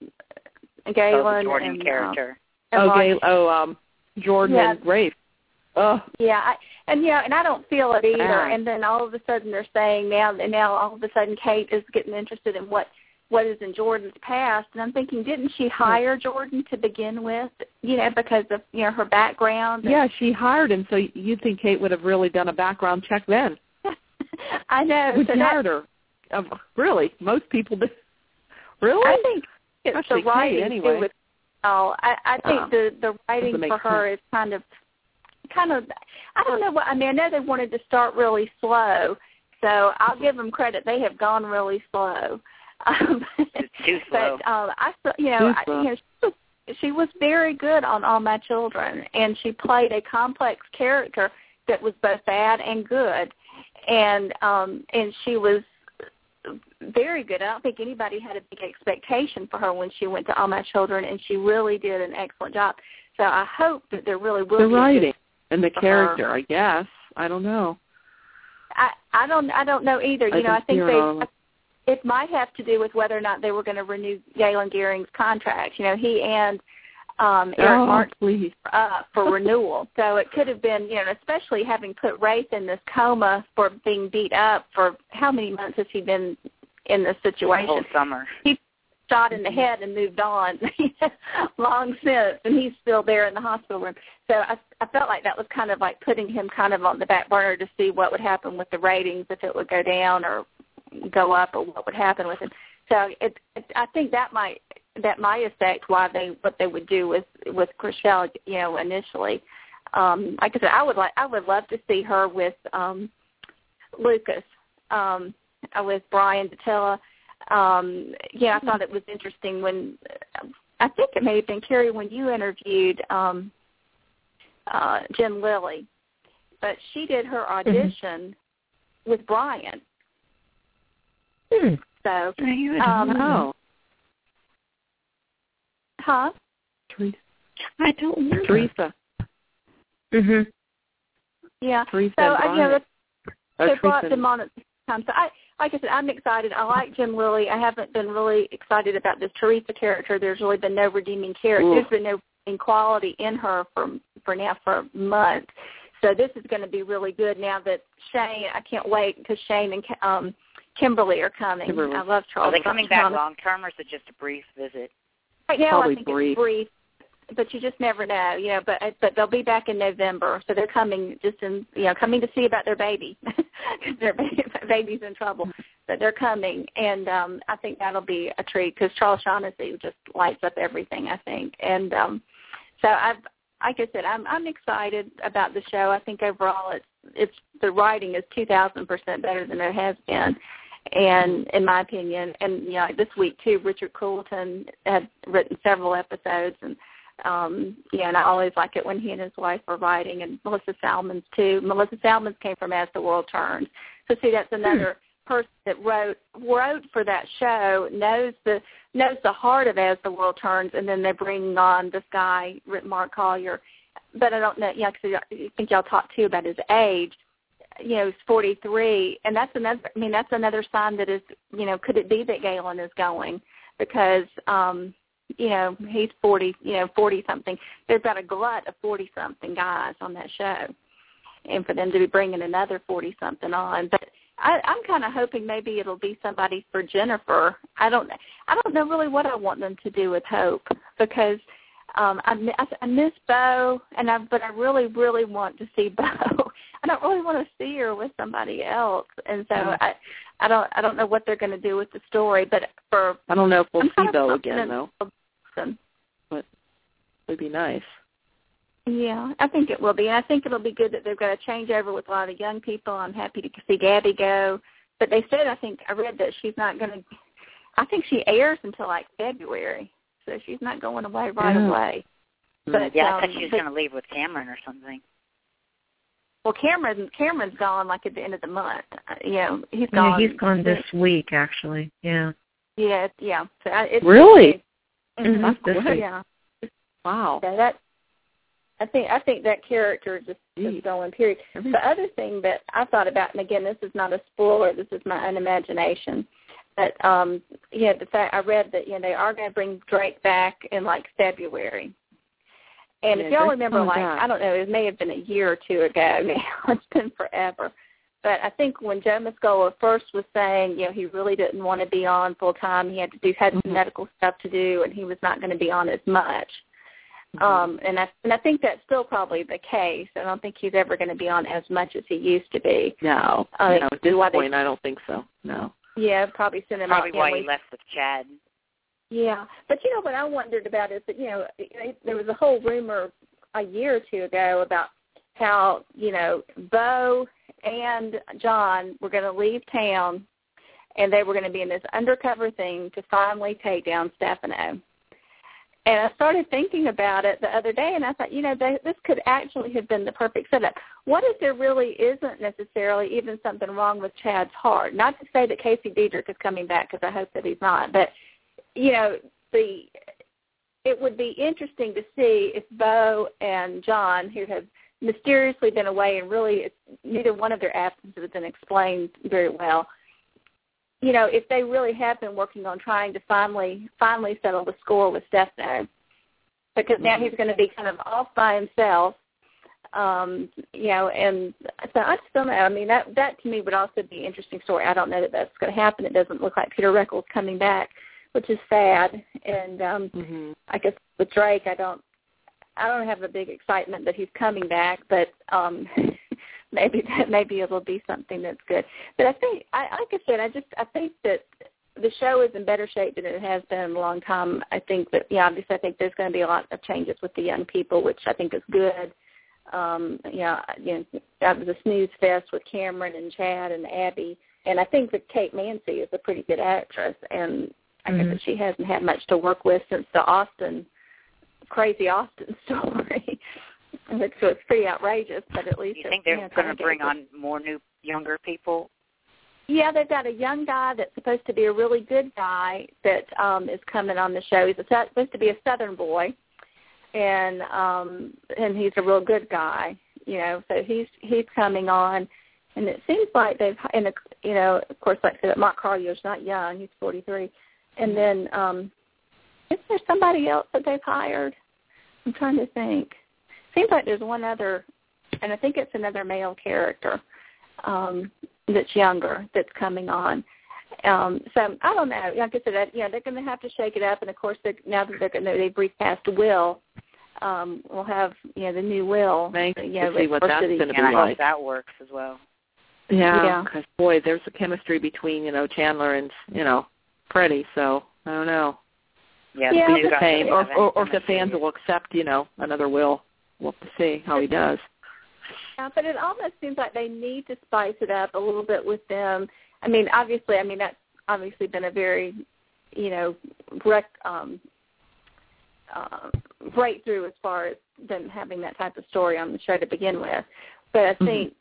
[SPEAKER 5] Galen.
[SPEAKER 4] The Jordan character.
[SPEAKER 3] Jordan and Rafe. Oh.
[SPEAKER 5] Yeah, and I don't feel it either. And then all of a sudden they're saying now all of a sudden Kate is getting interested in what is in Jordan's past. And I'm thinking, didn't she hire Jordan to begin with? Because of her background.
[SPEAKER 3] Yeah, she hired him. So you think Kate would have really done a background check then?
[SPEAKER 5] I know.
[SPEAKER 3] When she hired her. Really, most people do. Really?
[SPEAKER 5] I think it's
[SPEAKER 3] especially
[SPEAKER 5] the writing
[SPEAKER 3] Kate, anyway.
[SPEAKER 5] With, I think the writing for her is kind of, I don't know what, I mean, I know they wanted to start really slow, so I'll give them credit. They have gone really slow.
[SPEAKER 4] It's too slow.
[SPEAKER 5] But, she was very good on All My Children, and she played a complex character that was both bad and good, and she was very good. I don't think anybody had a big expectation for her when she went to All My Children, and she really did an excellent job. So I hope that there really will be
[SPEAKER 3] the writing and the character. I guess I don't know.
[SPEAKER 5] I don't know either. I think it might have to do with whether or not they were going to renew Galen Gearing's contract. He and Eric Martin for renewal. So it could have been, especially having put Rafe in this coma for being beat up for how many months has he been in this situation?
[SPEAKER 4] The whole summer.
[SPEAKER 5] He shot in the head and moved on long since, and he's still there in the hospital room. So I felt like that was kind of like putting him kind of on the back burner to see what would happen with the ratings, if it would go down or go up, or what would happen with him. So I think that might affect what they would do with Chriselle, initially. Like I said, I would love to see her with Lucas, with Brian Datella. I thought it was interesting when I think it may have been Carrie when you interviewed Jen Lilly, but she did her audition with Brian. So So, Huh?
[SPEAKER 3] Teresa.
[SPEAKER 2] I don't remember.
[SPEAKER 3] Teresa.
[SPEAKER 2] Mhm.
[SPEAKER 5] Yeah.
[SPEAKER 3] Teresa
[SPEAKER 5] so they brought
[SPEAKER 3] Teresa.
[SPEAKER 5] them on at the time. So like I said, I'm excited. I like Jim Lilly. I haven't been really excited about this Teresa character. There's really been no redeeming character.
[SPEAKER 3] Ooh.
[SPEAKER 5] There's been no redeeming quality in her for months. So this is going to be really good now that Shane. I can't wait because Shane and Kimberly are coming.
[SPEAKER 3] Kimberly.
[SPEAKER 5] I love Charles.
[SPEAKER 4] Are they coming back long term, or is it just a brief visit?
[SPEAKER 5] Right now,
[SPEAKER 3] Probably
[SPEAKER 5] I think
[SPEAKER 3] brief.
[SPEAKER 5] it's brief, but you just never know, But they'll be back in November, so they're coming coming to see about their baby because their baby's in trouble. But they're coming, and I think that'll be a treat because Charles Shaughnessy just lights up everything, I think. And like I said, I'm excited about the show. I think overall, it's the writing is 2,000% better than it has been. And in my opinion, and this week too, Richard Coulton had written several episodes, and and I always like it when he and his wife are writing, and Melissa Salmons too. Melissa Salmons came from As the World Turns, so see that's another person that wrote for that show, knows the heart of As the World Turns, and then they're bringing on this guy, Mark Collier, but I don't know, because I think y'all talked too about his age. He's 43, and that's another sign that is, could it be that Galen is going? Because, he's 40, 40-something. They've got a glut of 40-something guys on that show, and for them to be bringing another 40-something on. But I'm kind of hoping maybe it'll be somebody for Jennifer. I don't know really what I want them to do with Hope, because I miss Bo, but I really, really want to see Bo. I don't really want to see her with somebody else, and so I don't know what they're going to do with the story. But
[SPEAKER 3] I don't know if we'll see Bo again though. But it'd be nice.
[SPEAKER 5] Yeah, I think it will be, and I think it'll be good that they've got a changeover with a lot of young people. I'm happy to see Gabby go, but they said I read that she's not going to. I think she airs until like February. So she's not going away right away. But
[SPEAKER 4] I thought she was going to leave with Cameron or something.
[SPEAKER 5] Well, Cameron's gone like at the end of the month. He's gone.
[SPEAKER 2] Yeah, he's gone this week actually. Yeah.
[SPEAKER 5] Yeah. So it's
[SPEAKER 3] really?
[SPEAKER 5] Mm-hmm.
[SPEAKER 3] That's great.
[SPEAKER 5] Yeah.
[SPEAKER 3] Wow.
[SPEAKER 5] So I think that character just is going. Period. The other thing that I thought about, and again, this is not a spoiler. This is my own imagination. But the fact I read that they are going to bring Drake back in like February, and if y'all remember, I don't know, it may have been a year or two ago now. It's been forever, but I think when Joe Mascola first was saying, he really didn't want to be on full time. He had some medical stuff to do, and he was not going to be on as much. And I think that's still probably the case. I don't think he's ever going to be on as much as he used to be.
[SPEAKER 3] No, at this point, I don't think so. No.
[SPEAKER 5] Yeah, probably send him
[SPEAKER 4] probably
[SPEAKER 5] out.
[SPEAKER 4] Why he left with Chad.
[SPEAKER 5] Yeah, but what I wondered about is that there was a whole rumor a year or two ago about how Bo and John were going to leave town, and they were going to be in this undercover thing to finally take down Stefano. And I started thinking about it the other day, and I thought, this could actually have been the perfect setup. What if there really isn't necessarily even something wrong with Chad's heart? Not to say that Casey Diedrich is coming back, because I hope that he's not. But, it would be interesting to see if Bo and John, who have mysteriously been away, and really neither one of their absences has been explained very well, if they really have been working on trying to finally settle the score with Stefano, because now he's going to be kind of off by himself, and so I just don't know. I mean, that to me would also be an interesting story. I don't know that that's going to happen. It doesn't look like Peter Reckles coming back, which is sad. And I guess with Drake, I don't have a big excitement that he's coming back, but maybe it'll be something that's good. But I think, like I said, I think that the show is in better shape than it has been in a long time. I think that, obviously, I think there's going to be a lot of changes with the young people, which I think is good. That was a snooze fest with Cameron and Chad and Abby, and I think that Kate Mansi is a pretty good actress, and I guess that she hasn't had much to work with since the crazy Austin story. So it's pretty outrageous, but at least...
[SPEAKER 4] Do you think they're going to bring on more new, younger people?
[SPEAKER 5] Yeah, they've got a young guy that's supposed to be a really good guy that is coming on the show. He's supposed to be a Southern boy, and he's a real good guy. So he's coming on, and it seems like they've, of course, like I said, Mark Carlier's not young; he's 43, and then is there somebody else that they've hired? I'm trying to think. Seems like there's one other, and I think it's another male character. That's younger that's coming on. So I don't know. Like I said, they're going to have to shake it up. And of course, now that they've recast Will, we'll have the new Will.
[SPEAKER 3] Thanks to see what that's going to be
[SPEAKER 4] like.
[SPEAKER 3] I hope
[SPEAKER 4] that works as well.
[SPEAKER 3] Yeah, because boy, there's a chemistry between Chandler and Freddie. So I don't know.
[SPEAKER 4] Yeah,
[SPEAKER 3] the same, or if the fans will accept another Will. We'll have to see how he does.
[SPEAKER 5] Yeah, but it almost seems like they need to spice it up a little bit with them. Obviously, that's obviously been a very, breakthrough as far as them having that type of story on the show to begin with. But I think,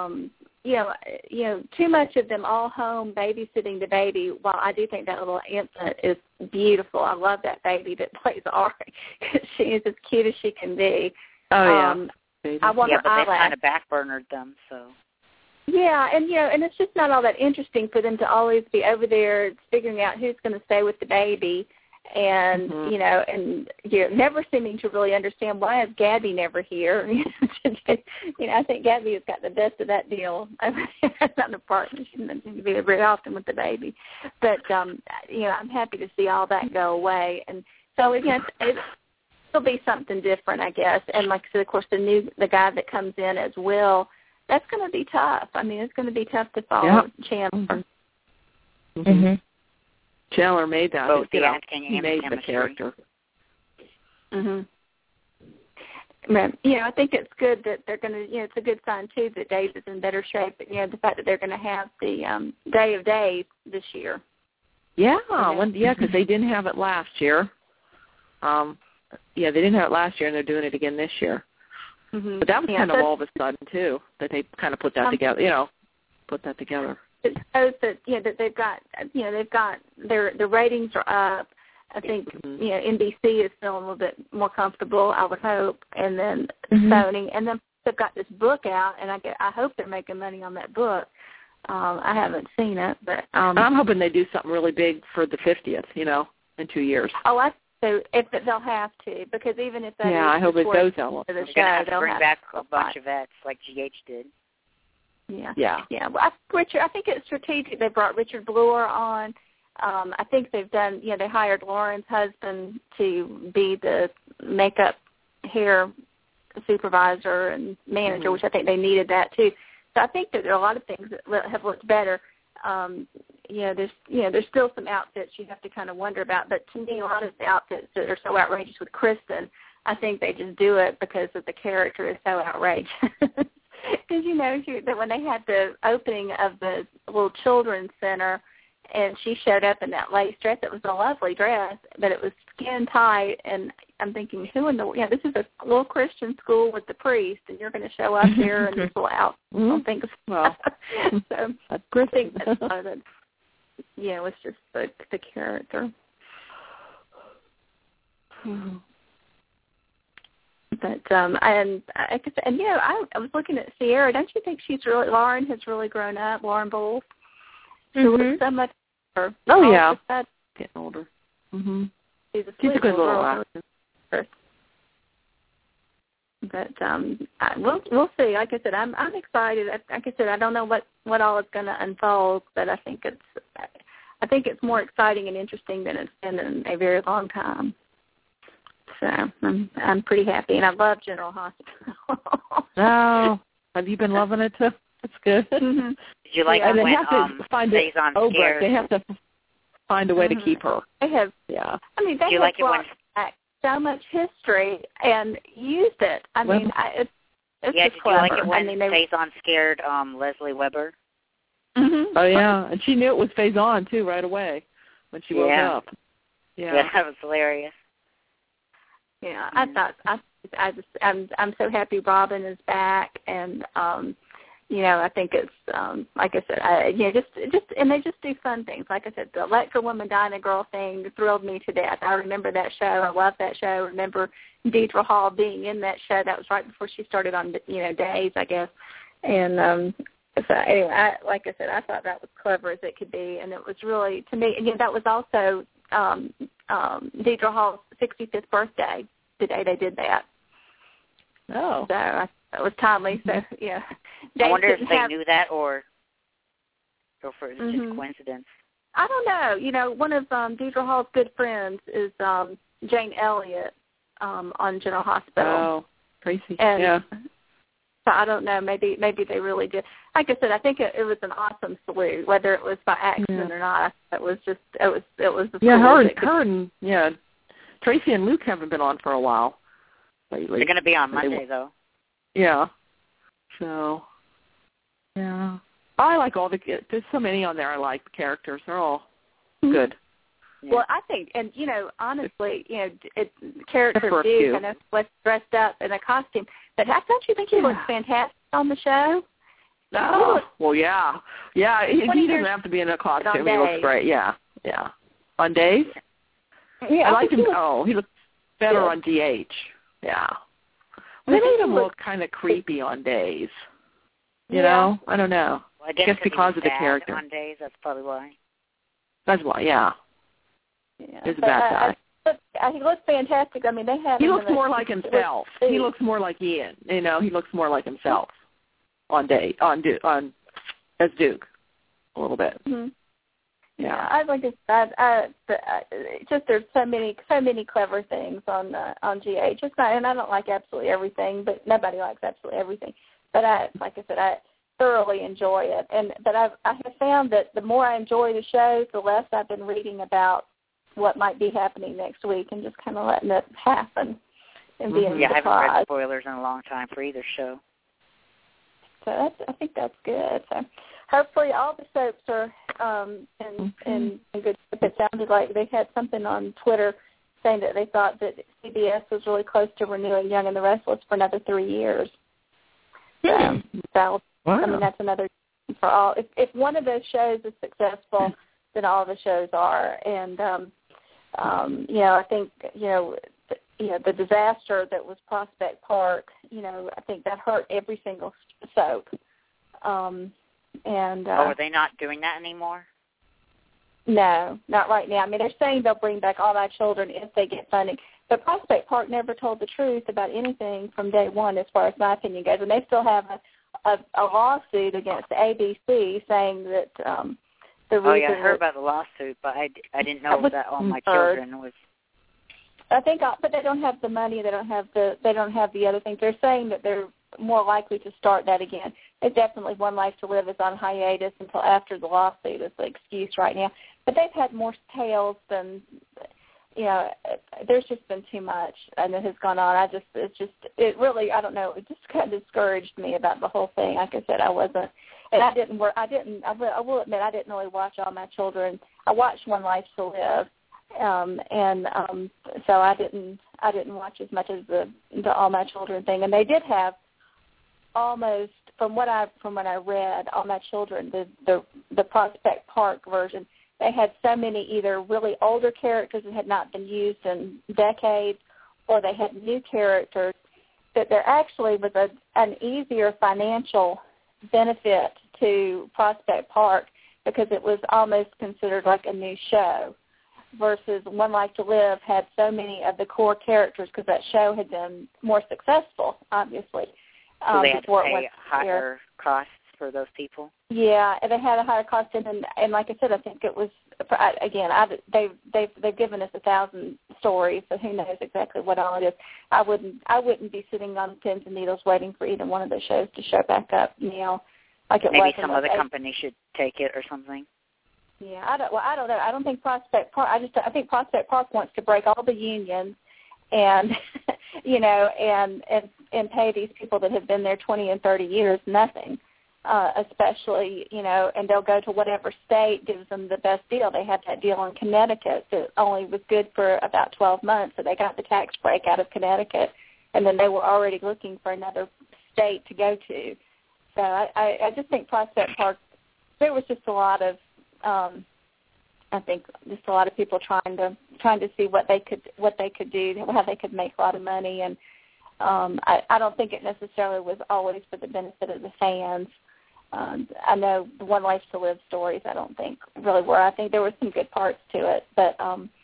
[SPEAKER 5] too much of them all home babysitting the baby. While I do think that little infant is beautiful, I love that baby that plays Ari because she is as cute as she can be.
[SPEAKER 3] Oh yeah.
[SPEAKER 5] I want
[SPEAKER 4] but they kind of backburnered them, so.
[SPEAKER 5] Yeah, and it's just not all that interesting for them to always be over there figuring out who's going to stay with the baby, and never seeming to really understand why is Gabby never here. I think Gabby has got the best of that deal. That's not an apartment; she doesn't seem to be very often with the baby, but I'm happy to see all that go away, and so it'll be something different, I guess. And like I said, of course, the guy that comes in as Will, that's going to be tough. It's going to be tough to follow Chandler.
[SPEAKER 2] Mm-hmm.
[SPEAKER 3] Chandler made that.
[SPEAKER 4] Both the acting
[SPEAKER 3] he
[SPEAKER 4] and
[SPEAKER 3] made
[SPEAKER 4] the
[SPEAKER 3] the character.
[SPEAKER 5] Mhm. I think it's good that they're going to. It's a good sign too that Dave is in better shape. But the fact that they're going to have the Day of Dave this year.
[SPEAKER 3] Yeah, because they didn't have it last year. They didn't have it last year, and they're doing it again this year. Mm-hmm. But that was kind of all of a sudden too that they kind of put that together. Put that together.
[SPEAKER 5] It shows that that they've got their ratings are up. I think NBC is feeling a little bit more comfortable, I would hope, and then Sony, and then they've got this book out, and I hope they're making money on that book. I haven't seen it, but
[SPEAKER 3] I'm hoping they do something really big for the 50th. In 2 years.
[SPEAKER 5] Oh, so they'll have to, because even if that is
[SPEAKER 3] I hope it goes that long.
[SPEAKER 4] They're going to have to bring back a bunch of vets like GH did.
[SPEAKER 5] Yeah. Well, I think it's strategic. They brought Richard Bluer on. I think they've done. They hired Lauren's husband to be the makeup, hair supervisor and manager, which I think they needed that too. So I think that there are a lot of things that have looked better. There's still some outfits you have to kind of wonder about, but to me, a lot of the outfits that are so outrageous with Kristen, I think they just do it because of the character is so outrageous. Because that when they had the opening of the little children's center, and she showed up in that lace dress, it was a lovely dress, but it was skin tight, and I'm thinking, this is a little Christian school with the priest, and you're going to show up here in this little outfit. I don't think so. So I think that's part of it. It's just the character. Mm-hmm. But I was looking at Sierra. Don't you think Lauren has really grown up? Lauren Bowles. She looks so much older.
[SPEAKER 3] Oh yeah, getting older. Mhm.
[SPEAKER 5] She's a
[SPEAKER 3] good little actress.
[SPEAKER 5] But we'll see. Like I said, I'm excited. Like I said, I don't know what all is going to unfold, but I think it's more exciting and interesting than it's been in a very long time. So I'm pretty happy, and I love General Hospital.
[SPEAKER 3] Oh, have you been loving it too? That's good.
[SPEAKER 5] Mm-hmm.
[SPEAKER 4] Did you like
[SPEAKER 3] when
[SPEAKER 4] they
[SPEAKER 3] have to find
[SPEAKER 4] it?
[SPEAKER 3] They have to find a way to keep her.
[SPEAKER 5] They have.
[SPEAKER 3] Yeah.
[SPEAKER 5] They have brought back so much history and used it. It's
[SPEAKER 4] did
[SPEAKER 5] just
[SPEAKER 4] you
[SPEAKER 5] clever.
[SPEAKER 4] like it when Faison scared Leslie Weber?
[SPEAKER 5] Mm-hmm.
[SPEAKER 3] Oh yeah, and she knew it was Faison too right away when she woke up.
[SPEAKER 4] Yeah, that was hilarious.
[SPEAKER 5] Yeah, I thought I'm so happy Robin is back, and I think it's like I said, just and they just do fun things. Like I said, the Electra Woman Dyna Girl thing thrilled me to death. I remember that show. I love that show. I remember Deidre Hall being in that show. That was right before she started on Days, I guess. And so anyway, like I said, I thought that was clever as it could be, and it was really, to me, again, that was also Deidre Hall's 65th birthday, the day they did that.
[SPEAKER 3] Oh.
[SPEAKER 5] So that was timely. So, yeah.
[SPEAKER 4] I wonder if they knew that or if it was just coincidence.
[SPEAKER 5] I don't know. One of Deidre Hall's good friends is Jane Elliott on General Hospital.
[SPEAKER 3] Oh, Tracy.
[SPEAKER 5] And
[SPEAKER 3] yeah.
[SPEAKER 5] So I don't know. Maybe they really did. Like I said, I think it was an awesome salute, whether it was by accident or not. It was just it was.
[SPEAKER 3] Yeah, her and Tracy and Luke haven't been on for a while lately.
[SPEAKER 4] They're going to be on Monday though.
[SPEAKER 3] Yeah. So. Yeah. I like all there's so many on there. I like the characters. They're all good.
[SPEAKER 5] Yeah. Well, I think, and honestly, character Duke, I know, was dressed up in a costume, but don't you think he looks fantastic on the show?
[SPEAKER 3] No. Well, yeah. He doesn't have to be in a costume. He looks great. Yeah. On Days?
[SPEAKER 5] Yeah.
[SPEAKER 3] I like him. Oh, he looks better on DH. Yeah. They made him look kind of creepy on Days. You know? I don't know.
[SPEAKER 4] Well, I
[SPEAKER 3] guess because of the character.
[SPEAKER 4] On Days, that's probably why.
[SPEAKER 3] That's why, yeah. He's a bad
[SPEAKER 5] guy. He looks fantastic. I mean, they have.
[SPEAKER 3] He looks more like himself. He looks more like Ian. He looks more like himself on as Duke, a little bit.
[SPEAKER 5] Mm-hmm.
[SPEAKER 3] Yeah.
[SPEAKER 5] I like this. Just there's so many clever things on GH. It's not, and I don't like absolutely everything, but nobody likes absolutely everything. But like I said, I thoroughly enjoy it. But I have found that the more I enjoy the shows, the less I've been reading about what might be happening next week, and just kind of letting it happen and being surprised.
[SPEAKER 4] I haven't read spoilers in a long time for either show.
[SPEAKER 5] So I think that's good. So hopefully all the soaps are in good shape. It sounded like they had something on Twitter saying that they thought that CBS was really close to renewing Young and the Restless for another 3 years. So I mean, that's another for all. If one of those shows is successful, then all the shows are. And I think the disaster that was Prospect Park. I think that hurt every single soap.
[SPEAKER 4] Are they not doing that anymore?
[SPEAKER 5] No, not right now. I mean, they're saying they'll bring back All My Children if they get funding. But Prospect Park never told the truth about anything from day one, as far as my opinion goes. And they still have a lawsuit against ABC saying that the reason.
[SPEAKER 4] Oh yeah, I heard about the lawsuit, but I didn't know that All My Children was.
[SPEAKER 5] I think, but they don't have the money. They don't have the other things. They're saying that they're more likely to start that again. It's definitely One Life to Live is on hiatus until after the lawsuit is the excuse right now. But they've had more tales than, there's just been too much and it has gone on. I don't know, it just kind of discouraged me about the whole thing. Like I said, I will admit I didn't really watch All My Children. I watched One Life to Live. So I didn't watch as much as the All My Children thing. And they did have almost, from what I read, All My Children, the Prospect Park version, they had so many either really older characters that had not been used in decades, or they had new characters, that there actually was an easier financial benefit to Prospect Park because it was almost considered like a new show, versus One Life to Live had so many of the core characters because that show had been more successful, obviously.
[SPEAKER 4] So they had to pay higher costs for those people? Yeah,
[SPEAKER 5] they had a higher cost, and like I said, I think it was, again, they've given us 1,000 stories, so who knows exactly what all it is. I wouldn't be sitting on pins and needles waiting for either one of those shows to show back up now, like it was.
[SPEAKER 4] Maybe some other company should take it or something.
[SPEAKER 5] Yeah, I don't know. I don't think Prospect Park. I think Prospect Park wants to break all the unions, and and pay these people that have been there 20 and 30 years nothing, especially and they'll go to whatever state gives them the best deal. They had that deal in Connecticut that only was good for about 12 months, so they got the tax break out of Connecticut, and then they were already looking for another state to go to. So I just think Prospect Park, there was just a lot of, I think just a lot of people trying to see what they could do, how they could make a lot of money, and I don't think it necessarily was always for the benefit of the fans. I know the One Life to Live stories, I don't think really were. I think there were some good parts to it, but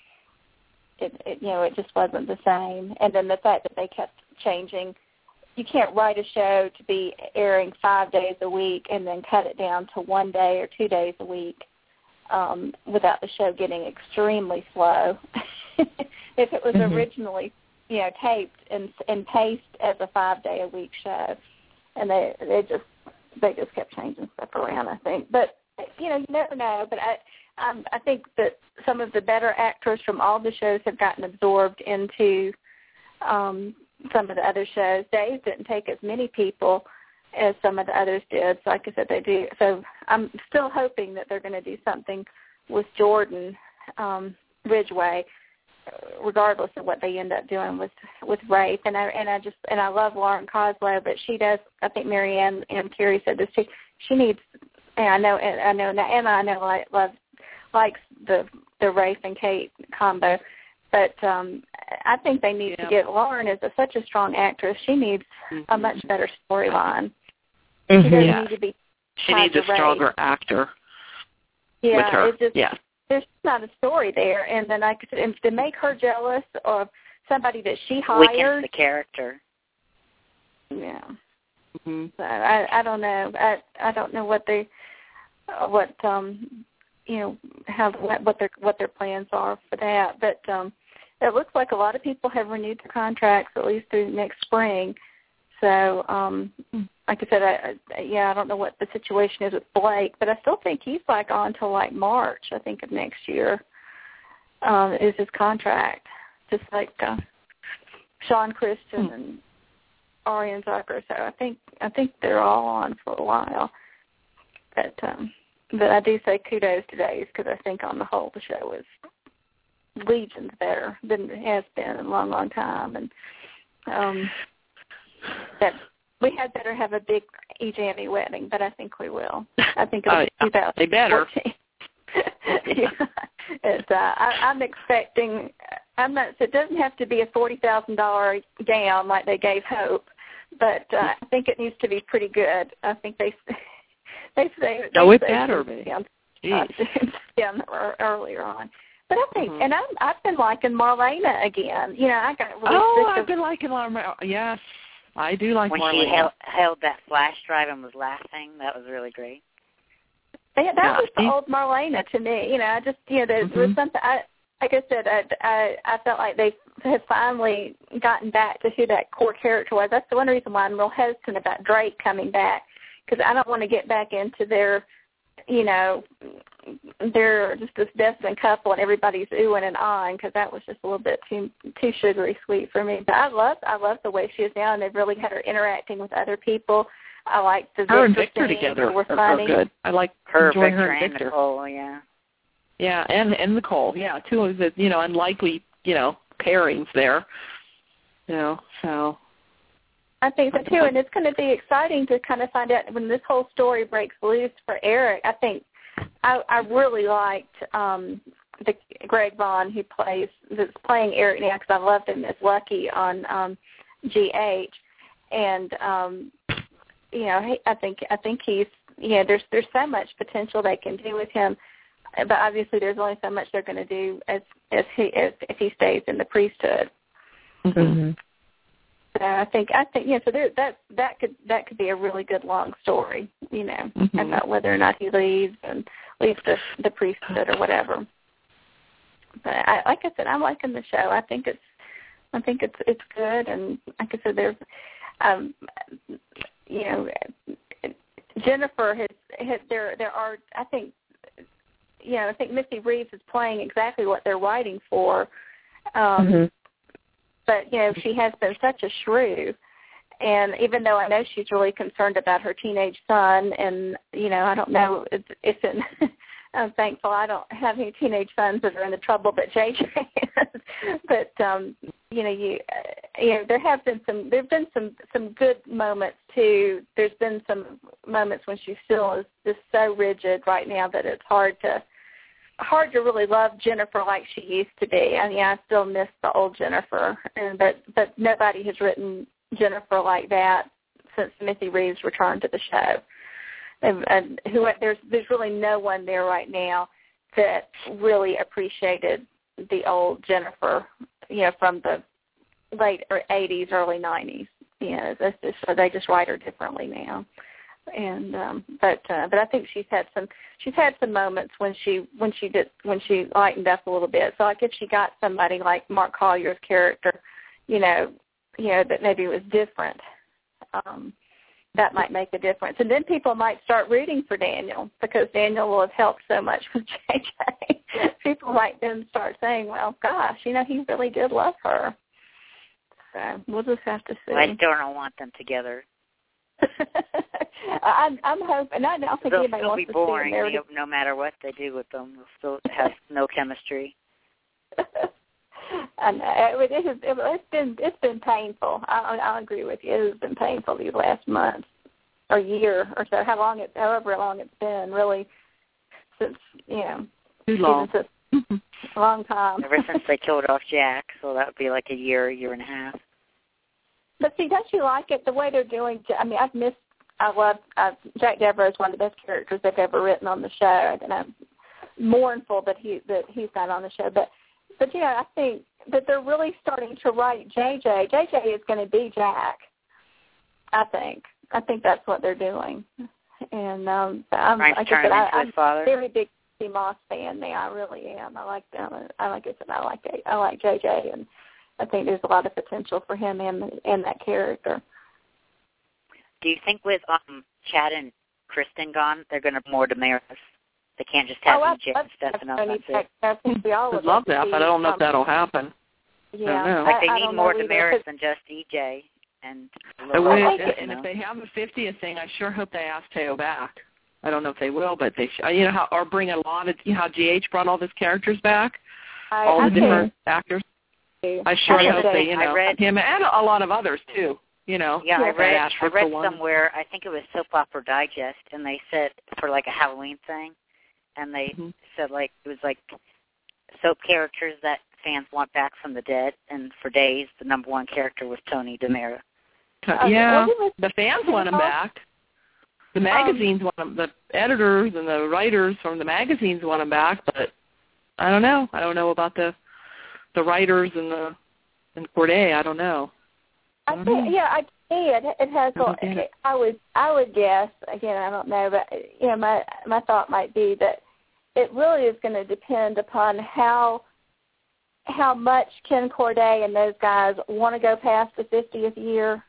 [SPEAKER 5] it just wasn't the same. And then the fact that they kept changing. You can't write a show to be airing 5 days a week and then cut it down to 1 day or 2 days a week without the show getting extremely slow. If it was originally, taped and paced as a 5-day-a-week show, and they just kept changing stuff around, I think. But you never know. But I think that some of the better actors from all the shows have gotten absorbed into some of the other shows. Days didn't take as many people as some of the others did. So like I said, they do. So I'm still hoping that they're going to do something with Jordan Ridgway, regardless of what they end up doing with Rafe. And I love Lauren Coslow, but she does. I think Marianne and Carrie said this too. She needs. And I know Emma. I know likes the Rafe and Kate combo. But I think they need to get Lauren as such a strong actress. She needs a much better storyline. She doesn't need to be.
[SPEAKER 3] She needs a stronger actor.
[SPEAKER 5] Yeah,
[SPEAKER 3] with her.
[SPEAKER 5] It's just, there's not a story there, and then to make her jealous of somebody that she hired.
[SPEAKER 4] Weakens the character.
[SPEAKER 5] Yeah.
[SPEAKER 3] Mm-hmm.
[SPEAKER 5] So I don't know. I don't know what their plans are for that, but it looks like a lot of people have renewed their contracts at least through next spring. So, like I said, I don't know what the situation is with Blake, but I still think he's on till March, I think, of next year is his contract, just like Sean Christian and Arian Zucker. So I think they're all on for a while, but I do say kudos to Days because I think on the whole the show is legions better than it has been in a long, long time. And that we had better have a big E-Jammy wedding, but I think we will. I think it'll be 2014.
[SPEAKER 3] They better.
[SPEAKER 5] Yeah. I'm expecting. It doesn't have to be a $40,000 gown like they gave Hope, but I think it needs to be pretty good. I think they say.
[SPEAKER 3] It better be.
[SPEAKER 5] Earlier on. But I think, and I've been liking Marlena again. I got really sick of.
[SPEAKER 3] I've been liking Marlena. Yes, I do like
[SPEAKER 4] when
[SPEAKER 3] Marlena.
[SPEAKER 4] When she held that flash drive and was laughing, that was really great.
[SPEAKER 5] That was the old Marlena to me. I just, there was something. Like I said, I felt like they had finally gotten back to who that core character was. That's the one reason why I'm real hesitant about Drake coming back, because I don't want to get back into their, they're just this destined couple and everybody's oohing and ahhing, because that was just a little bit too sugary sweet for me. But I love the way she is now, and they've really had her interacting with other people. I like the
[SPEAKER 3] her and Victor together
[SPEAKER 5] were funny.
[SPEAKER 3] Good. I like
[SPEAKER 4] her,
[SPEAKER 3] enjoying
[SPEAKER 4] Victor,
[SPEAKER 3] her and Victor.
[SPEAKER 4] Nicole, yeah.
[SPEAKER 3] Yeah, and Nicole, yeah, two of the unlikely pairings there. So.
[SPEAKER 5] I think so too, and it's going to be exciting to kind of find out when this whole story breaks loose for Eric. I think I really liked the Greg Vaughn that's playing Eric now, because I loved him as Lucky on GH, and I think he's there's so much potential they can do with him, but obviously there's only so much they're going to do if he stays in the priesthood.
[SPEAKER 2] Mm-hmm.
[SPEAKER 5] So I think so there that could be a really good long story, about whether or not he leaves the priesthood or whatever. But like I said, I'm liking the show. I think it's good, and like I said, there's Jennifer has there are I think Missy Reeves is playing exactly what they're writing for. But, she has been such a shrew. And even though I know she's really concerned about her teenage son, and, I don't know if I'm thankful I don't have any teenage sons that are in the trouble, but JJ is. But, there have been some good moments, too. There's been some moments when she still is just so rigid right now that it's hard to really love Jennifer like she used to be. I mean, I still miss the old Jennifer, but nobody has written Jennifer like that since Smithy Reeves returned to the show. And there's really no one there right now that really appreciated the old Jennifer, from the late 80s, early 90s. They just write her differently now. And but I think she's had some moments when she lightened up a little bit. So like if she got somebody like Mark Collier's character, that maybe was different, that might make a difference. And then people might start rooting for Daniel because Daniel will have helped so much with JJ. People might then start saying, well, gosh, he really did love her. So we'll just have to see.
[SPEAKER 4] Well, I still don't want them together.
[SPEAKER 5] I'm hoping. I don't think anybody wants to see them. They'll
[SPEAKER 4] be boring no matter what they do with them. They'll still have no chemistry.
[SPEAKER 5] I know. It's been painful. I'll agree with you. It has been painful these last months or year or so. However long it's been, really, since
[SPEAKER 3] too long.
[SPEAKER 5] Since a long time.
[SPEAKER 4] Ever since they killed off Jack, so that would be like a year and a half.
[SPEAKER 5] But see, don't you like it the way they're doing? I mean, I love Jack Devereaux is one of the best characters they've ever written on the show, and I'm mournful that he's not on the show. But I think that they're really starting to write JJ. JJ is going to be Jack. I think that's what they're doing. And I'm a very big Steve Moss fan now. I really am. I like them. I like JJ, and I think there's a lot of potential for him and that character.
[SPEAKER 4] Do you think with Chad and Kristen gone, they're going to more Damaris? They can't just have EJ and Stefano.
[SPEAKER 5] I think we all
[SPEAKER 3] would love that, but I don't know if that'll happen.
[SPEAKER 5] Yeah,
[SPEAKER 3] I don't know.
[SPEAKER 4] Like they need more Damaris than just EJ. And
[SPEAKER 3] if they have a 50th thing, I sure hope they ask Teo back. I don't know if they will, but they or bring a lot of how GH brought all those characters back, all the different actors. I sure hope they, him and a lot of others too.
[SPEAKER 4] Yeah, I read somewhere. I think it was Soap Opera Digest, and they said for like a Halloween thing, and they said like it was like soap characters that fans want back from the dead, and for days the number one character was Tony DiMera.
[SPEAKER 3] Yeah, the fans want him back. The magazines want him. The editors and the writers from the magazines want him back, but I don't know. I don't know about the writers and Corday. I don't know.
[SPEAKER 5] I think I see it. It has. I would guess. Again, I don't know, but my thought might be that it really is going to depend upon how much Ken Corday and those guys want to go past the 50th year.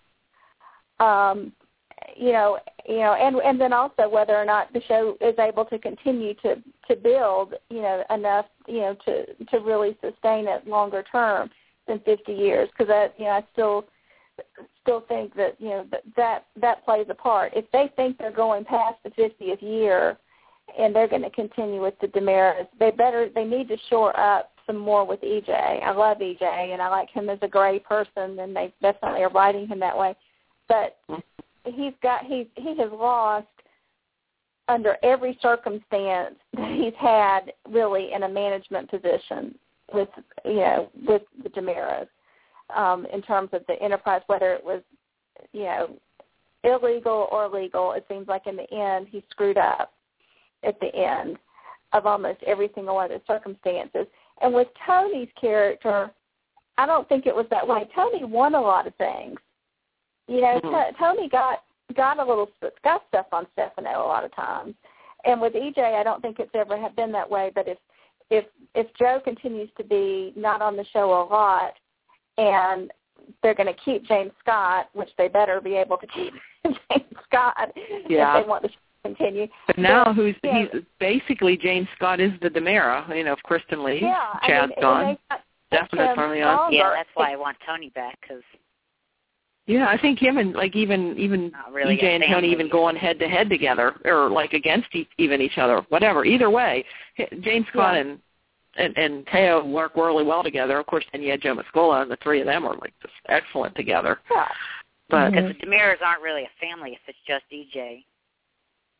[SPEAKER 5] And then also whether or not the show is able to continue to build, enough, to really sustain it longer term than 50 years. Because I still think that that plays a part. If they think they're going past the 50th year and they're going to continue with the DiMeras, they need to shore up some more with EJ. I love EJ and I like him as a great person, and they definitely are writing him that way. But he has lost under every circumstance that he's had really in a management position with the DiMeras. In terms of the enterprise, whether it was, illegal or legal, it seems like in the end he screwed up at the end of almost every single one of the circumstances. And with Tony's character, I don't think it was that way. Tony won a lot of things. Tony got stuff on Stefano a lot of times. And with EJ, I don't think it's ever been that way. But if Joe continues to be not on the show a lot, and they're going to keep James Scott, which they better be able to keep James Scott if they want the show to continue.
[SPEAKER 3] But now he's basically James Scott is the DiMera, if Kristen leaves, Chad's gone. Definitely on.
[SPEAKER 4] Yeah, that's why I want Tony back, because...
[SPEAKER 3] Yeah, I think him and even
[SPEAKER 4] really
[SPEAKER 3] EJ and Tony even going head to head together, or like against each other, whatever. Either way, James Scott and Teo work really well together. Of course, then you had Joe Mascola, and the three of them are like just excellent together.
[SPEAKER 5] Yeah.
[SPEAKER 3] But
[SPEAKER 4] because the DiMeras aren't really a family if it's just EJ.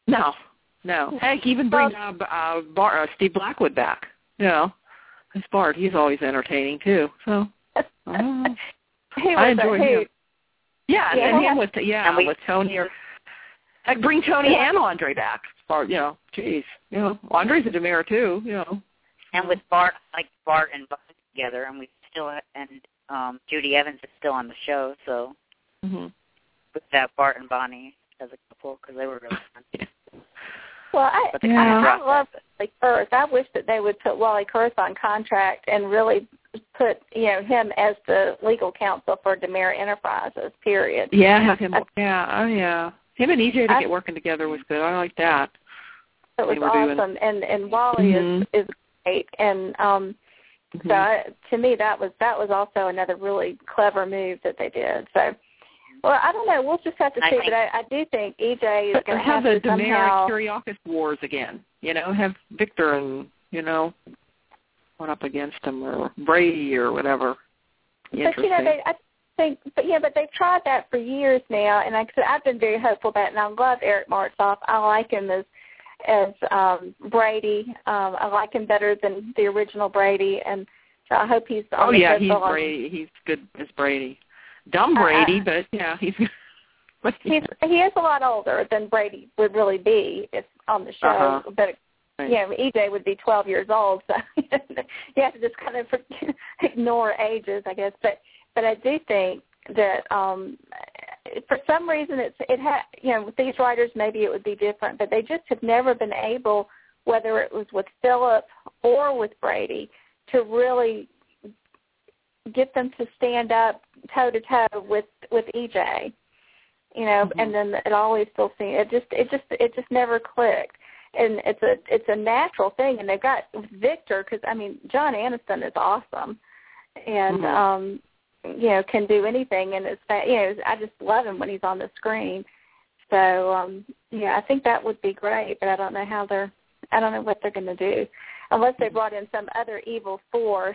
[SPEAKER 3] No. Heck, even bring Steve Blackwood back. You know, as Bart, he's always entertaining too. So I enjoy him. Yeah, and him with with Tony. Heck, bring Tony and Andre back. Bart, geez, Andre's a DiMera too.
[SPEAKER 4] And with Bart, Bart and Bonnie together, and we still Judy Evans is still on the show, so with that Bart and Bonnie as a couple, because they were really fun.
[SPEAKER 5] Well, I love Wally Kurth. I wish that they would put Wally Kurth on contract and really put him as the legal counsel for DiMera Enterprises. Period.
[SPEAKER 3] Yeah, have him. Him and EJ to get working together was good. I like that.
[SPEAKER 5] It was awesome, and Wally is great, and so to me that was also another really clever move that they did. So. Well, I don't know. We'll just have to see. But I do think EJ is going to have
[SPEAKER 3] the
[SPEAKER 5] to somehow
[SPEAKER 3] DiMera Kiriakis wars again. Have Victor and one up against him, or Brady or whatever.
[SPEAKER 5] But but they've tried that for years now, and I've been very hopeful about it. And I love Eric Martsolf. I like him as Brady. I like him better than the original Brady, and so I hope he's.
[SPEAKER 3] He's Brady. He's good as Brady. Dumb Brady, but he's.
[SPEAKER 5] He is a lot older than Brady would really be if on the show, but EJ would be 12 years old, so you have to just kind of ignore ages, I guess. But I do think that for some reason with these writers maybe it would be different, but they just have never been able, whether it was with Philip or with Brady, to really get them to stand up toe to toe with EJ, and then it always still seemed it just never clicked, and it's a natural thing, and they've got Victor because John Aniston is awesome, and can do anything, and I just love him when he's on the screen, so I think that would be great, but I don't know what they're going to do unless they brought in some other evil force.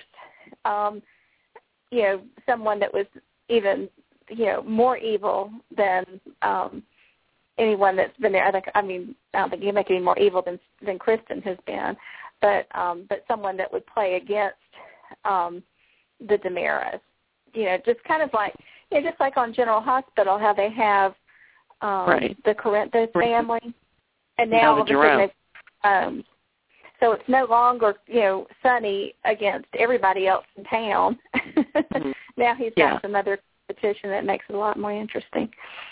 [SPEAKER 5] Someone that was even, more evil than anyone that's been there. I don't think you make any more evil than Kristen has been, but someone that would play against the DiMeras. Just kind of like, just like on General Hospital, how they have the Corinthos family, and now all of a sudden they've so it's no longer, Sonny against everybody else in town. Now he's got some other competition that makes it a lot more interesting.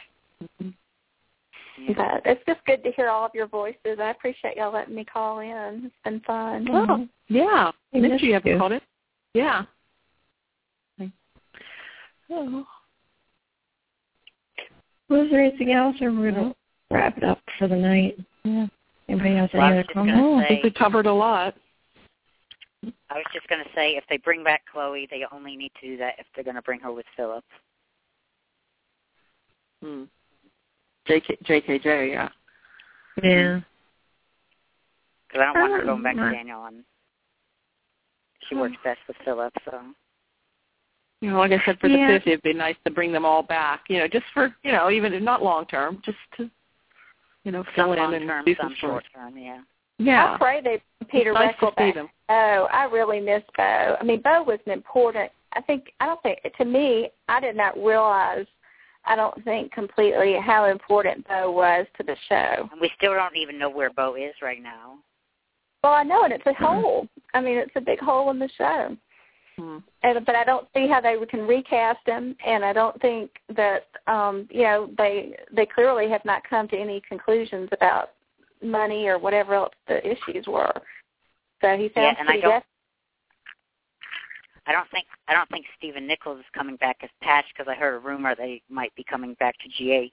[SPEAKER 5] But it's just good to hear all of your voices. I appreciate y'all letting me call in. It's been fun.
[SPEAKER 3] Oh, yeah. I missed you haven't called it. Yeah.
[SPEAKER 2] Oh. Was there anything else, or we're going to wrap it up for the night? Yeah. Anybody else any other comments?
[SPEAKER 3] I think we covered a lot.
[SPEAKER 4] I was just going to say, if they bring back Chloe, they only need to do that if they're going to bring her with Philip.
[SPEAKER 3] JKJ, yeah.
[SPEAKER 2] Yeah.
[SPEAKER 4] Because I don't want her going back to Daniel, and she works best with Philip, so.
[SPEAKER 3] Like I said, for the 50th, it'd be nice to bring them all back, just for, even if not long term, just to, fill in and do some
[SPEAKER 4] short term,
[SPEAKER 5] I pray they Peter Reckle back. Oh, I really miss Bo. Bo was an important. To me, I did not realize. I don't think completely how important Bo was to the show.
[SPEAKER 4] And we still don't even know where Bo is right now.
[SPEAKER 5] Well, I know, and it's a hole. It's a big hole in the show. But I don't see how they can recast him, and I don't think that they clearly have not come to any conclusions about money or whatever else the issues were. So he sounds pretty desperate.
[SPEAKER 4] I don't think Stephen Nichols is coming back as Patch, because I heard a rumor they might be coming back to GH.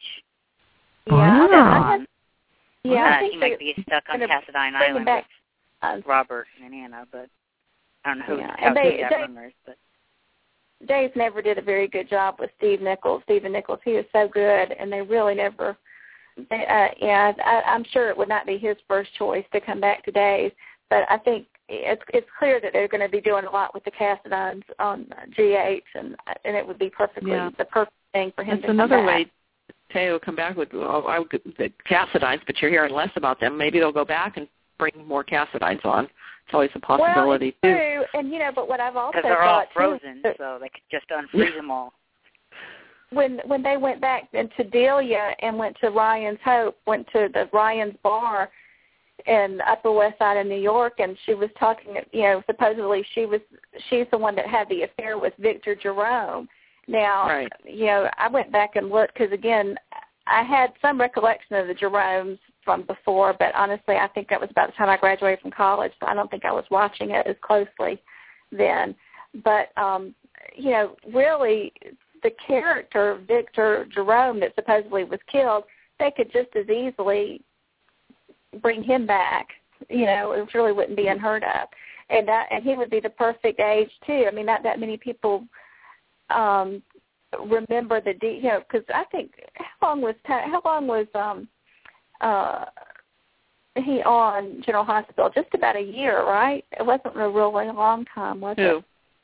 [SPEAKER 5] I think
[SPEAKER 4] he might be stuck on Cassadine Island with Robert and Anna, but I don't know how true that rumor is. But
[SPEAKER 5] Dave never did a very good job with Stephen Nichols. He was so good, and they really never. I'm sure it would not be his first choice to come back to Dave, but I think it's clear that they're going to be doing a lot with the Cassadines on GH, and it would be the perfect thing for him to come back.
[SPEAKER 3] That's another way Teo come back with the Cassadines, but you're hearing less about them. Maybe they'll go back and bring more Cassadines on. It's always a possibility,
[SPEAKER 5] well, it's true. And, but what I've also thought,
[SPEAKER 4] because they're all frozen, so they could just unfreeze them all.
[SPEAKER 5] When they went back into Delia and went to Ryan's Hope, went to the Ryan's Bar in Upper West Side of New York, and she was talking, supposedly she's the one that had the affair with Victor Jerome. Now,
[SPEAKER 3] right.
[SPEAKER 5] I went back and looked because, again, I had some recollection of the Jeromes from before, but honestly, I think that was about the time I graduated from college, so I don't think I was watching it as closely then. But, really, the character, Victor Jerome, that supposedly was killed, they could just as easily bring him back. It really wouldn't be unheard of. And he would be the perfect age, too. I mean, not that many people remember because I think how long was he on General Hospital? Just about a year, right? It wasn't a really long time, was it?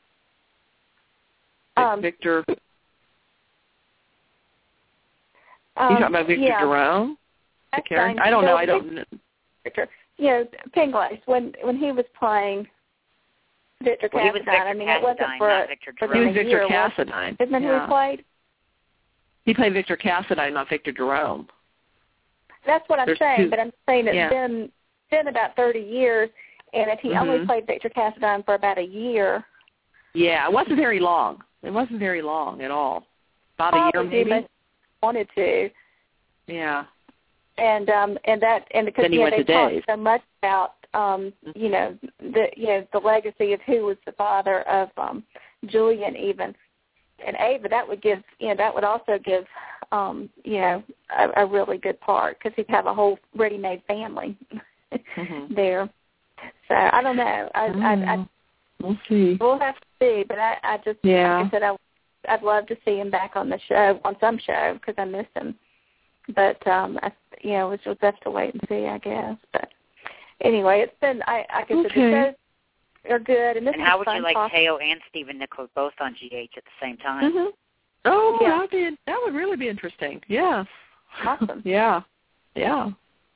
[SPEAKER 3] Victor. You talking about Victor Jerome? I don't know. I don't know.
[SPEAKER 5] Victor. Pinglace, when he was playing Victor Cassadine. It wasn't for
[SPEAKER 4] Victor
[SPEAKER 3] Jerome. He was Victor Cassadine.
[SPEAKER 5] Isn't that who he played?
[SPEAKER 3] He played Victor Cassadine, not Victor Jerome.
[SPEAKER 5] That's what I'm saying, but I'm saying it's been about 30 years, and if he only played Victor Cassadine for about a year. Yeah,
[SPEAKER 3] it wasn't very long. It wasn't very long at all. About a year maybe.
[SPEAKER 5] Wanted to.
[SPEAKER 3] Yeah.
[SPEAKER 5] And because they talked so much about the legacy of who was the father of Julian even and Ava, that would also give a really good part because he'd have a whole ready-made family there. So I don't know.
[SPEAKER 3] We'll see.
[SPEAKER 5] We'll have to see, but I just like I said, I'd love to see him back on the show, on some show, because I miss him. But we'll just have to wait and see, I guess. But anyway, it's been the shows are good. And
[SPEAKER 4] how would you like Teo and Stephen Nichols both on GH at the same time?
[SPEAKER 3] Mm-hmm. Oh, yeah. That would really be interesting. Yeah.
[SPEAKER 5] Awesome.
[SPEAKER 3] Yeah.
[SPEAKER 4] Yeah,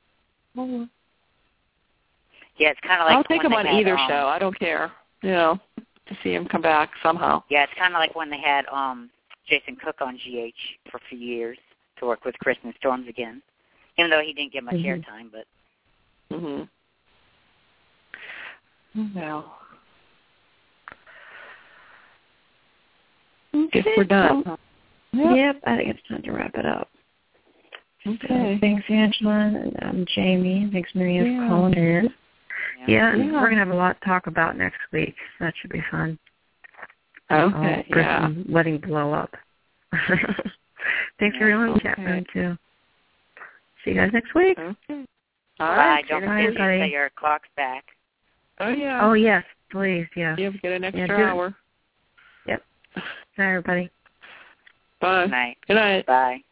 [SPEAKER 4] it's kind of like
[SPEAKER 3] I'll take him on either show. I don't care. To see him come back somehow.
[SPEAKER 4] Yeah, it's kind of like when they had Jason Cook on GH for a few years to work with Kristen Storms again, even though he didn't get much airtime. But
[SPEAKER 3] well, guess we're done.
[SPEAKER 2] Yep, I think it's time to wrap it up.
[SPEAKER 3] Okay.
[SPEAKER 2] So, thanks, Angela, and I'm Jamie. Thanks, Maria, for calling in. Yeah, we're going to have a lot to talk about next week. That should be fun.
[SPEAKER 3] Okay,
[SPEAKER 2] letting blow up. Thanks for your chat room, too. See you guys next week.
[SPEAKER 3] Okay.
[SPEAKER 4] All right. Don't forget to set your clocks back.
[SPEAKER 3] Oh, yeah.
[SPEAKER 2] Oh, yes, please, yeah.
[SPEAKER 3] You get an extra hour.
[SPEAKER 2] Yep. Bye, everybody.
[SPEAKER 3] Bye.
[SPEAKER 4] Good night.
[SPEAKER 3] Good night.
[SPEAKER 4] Bye.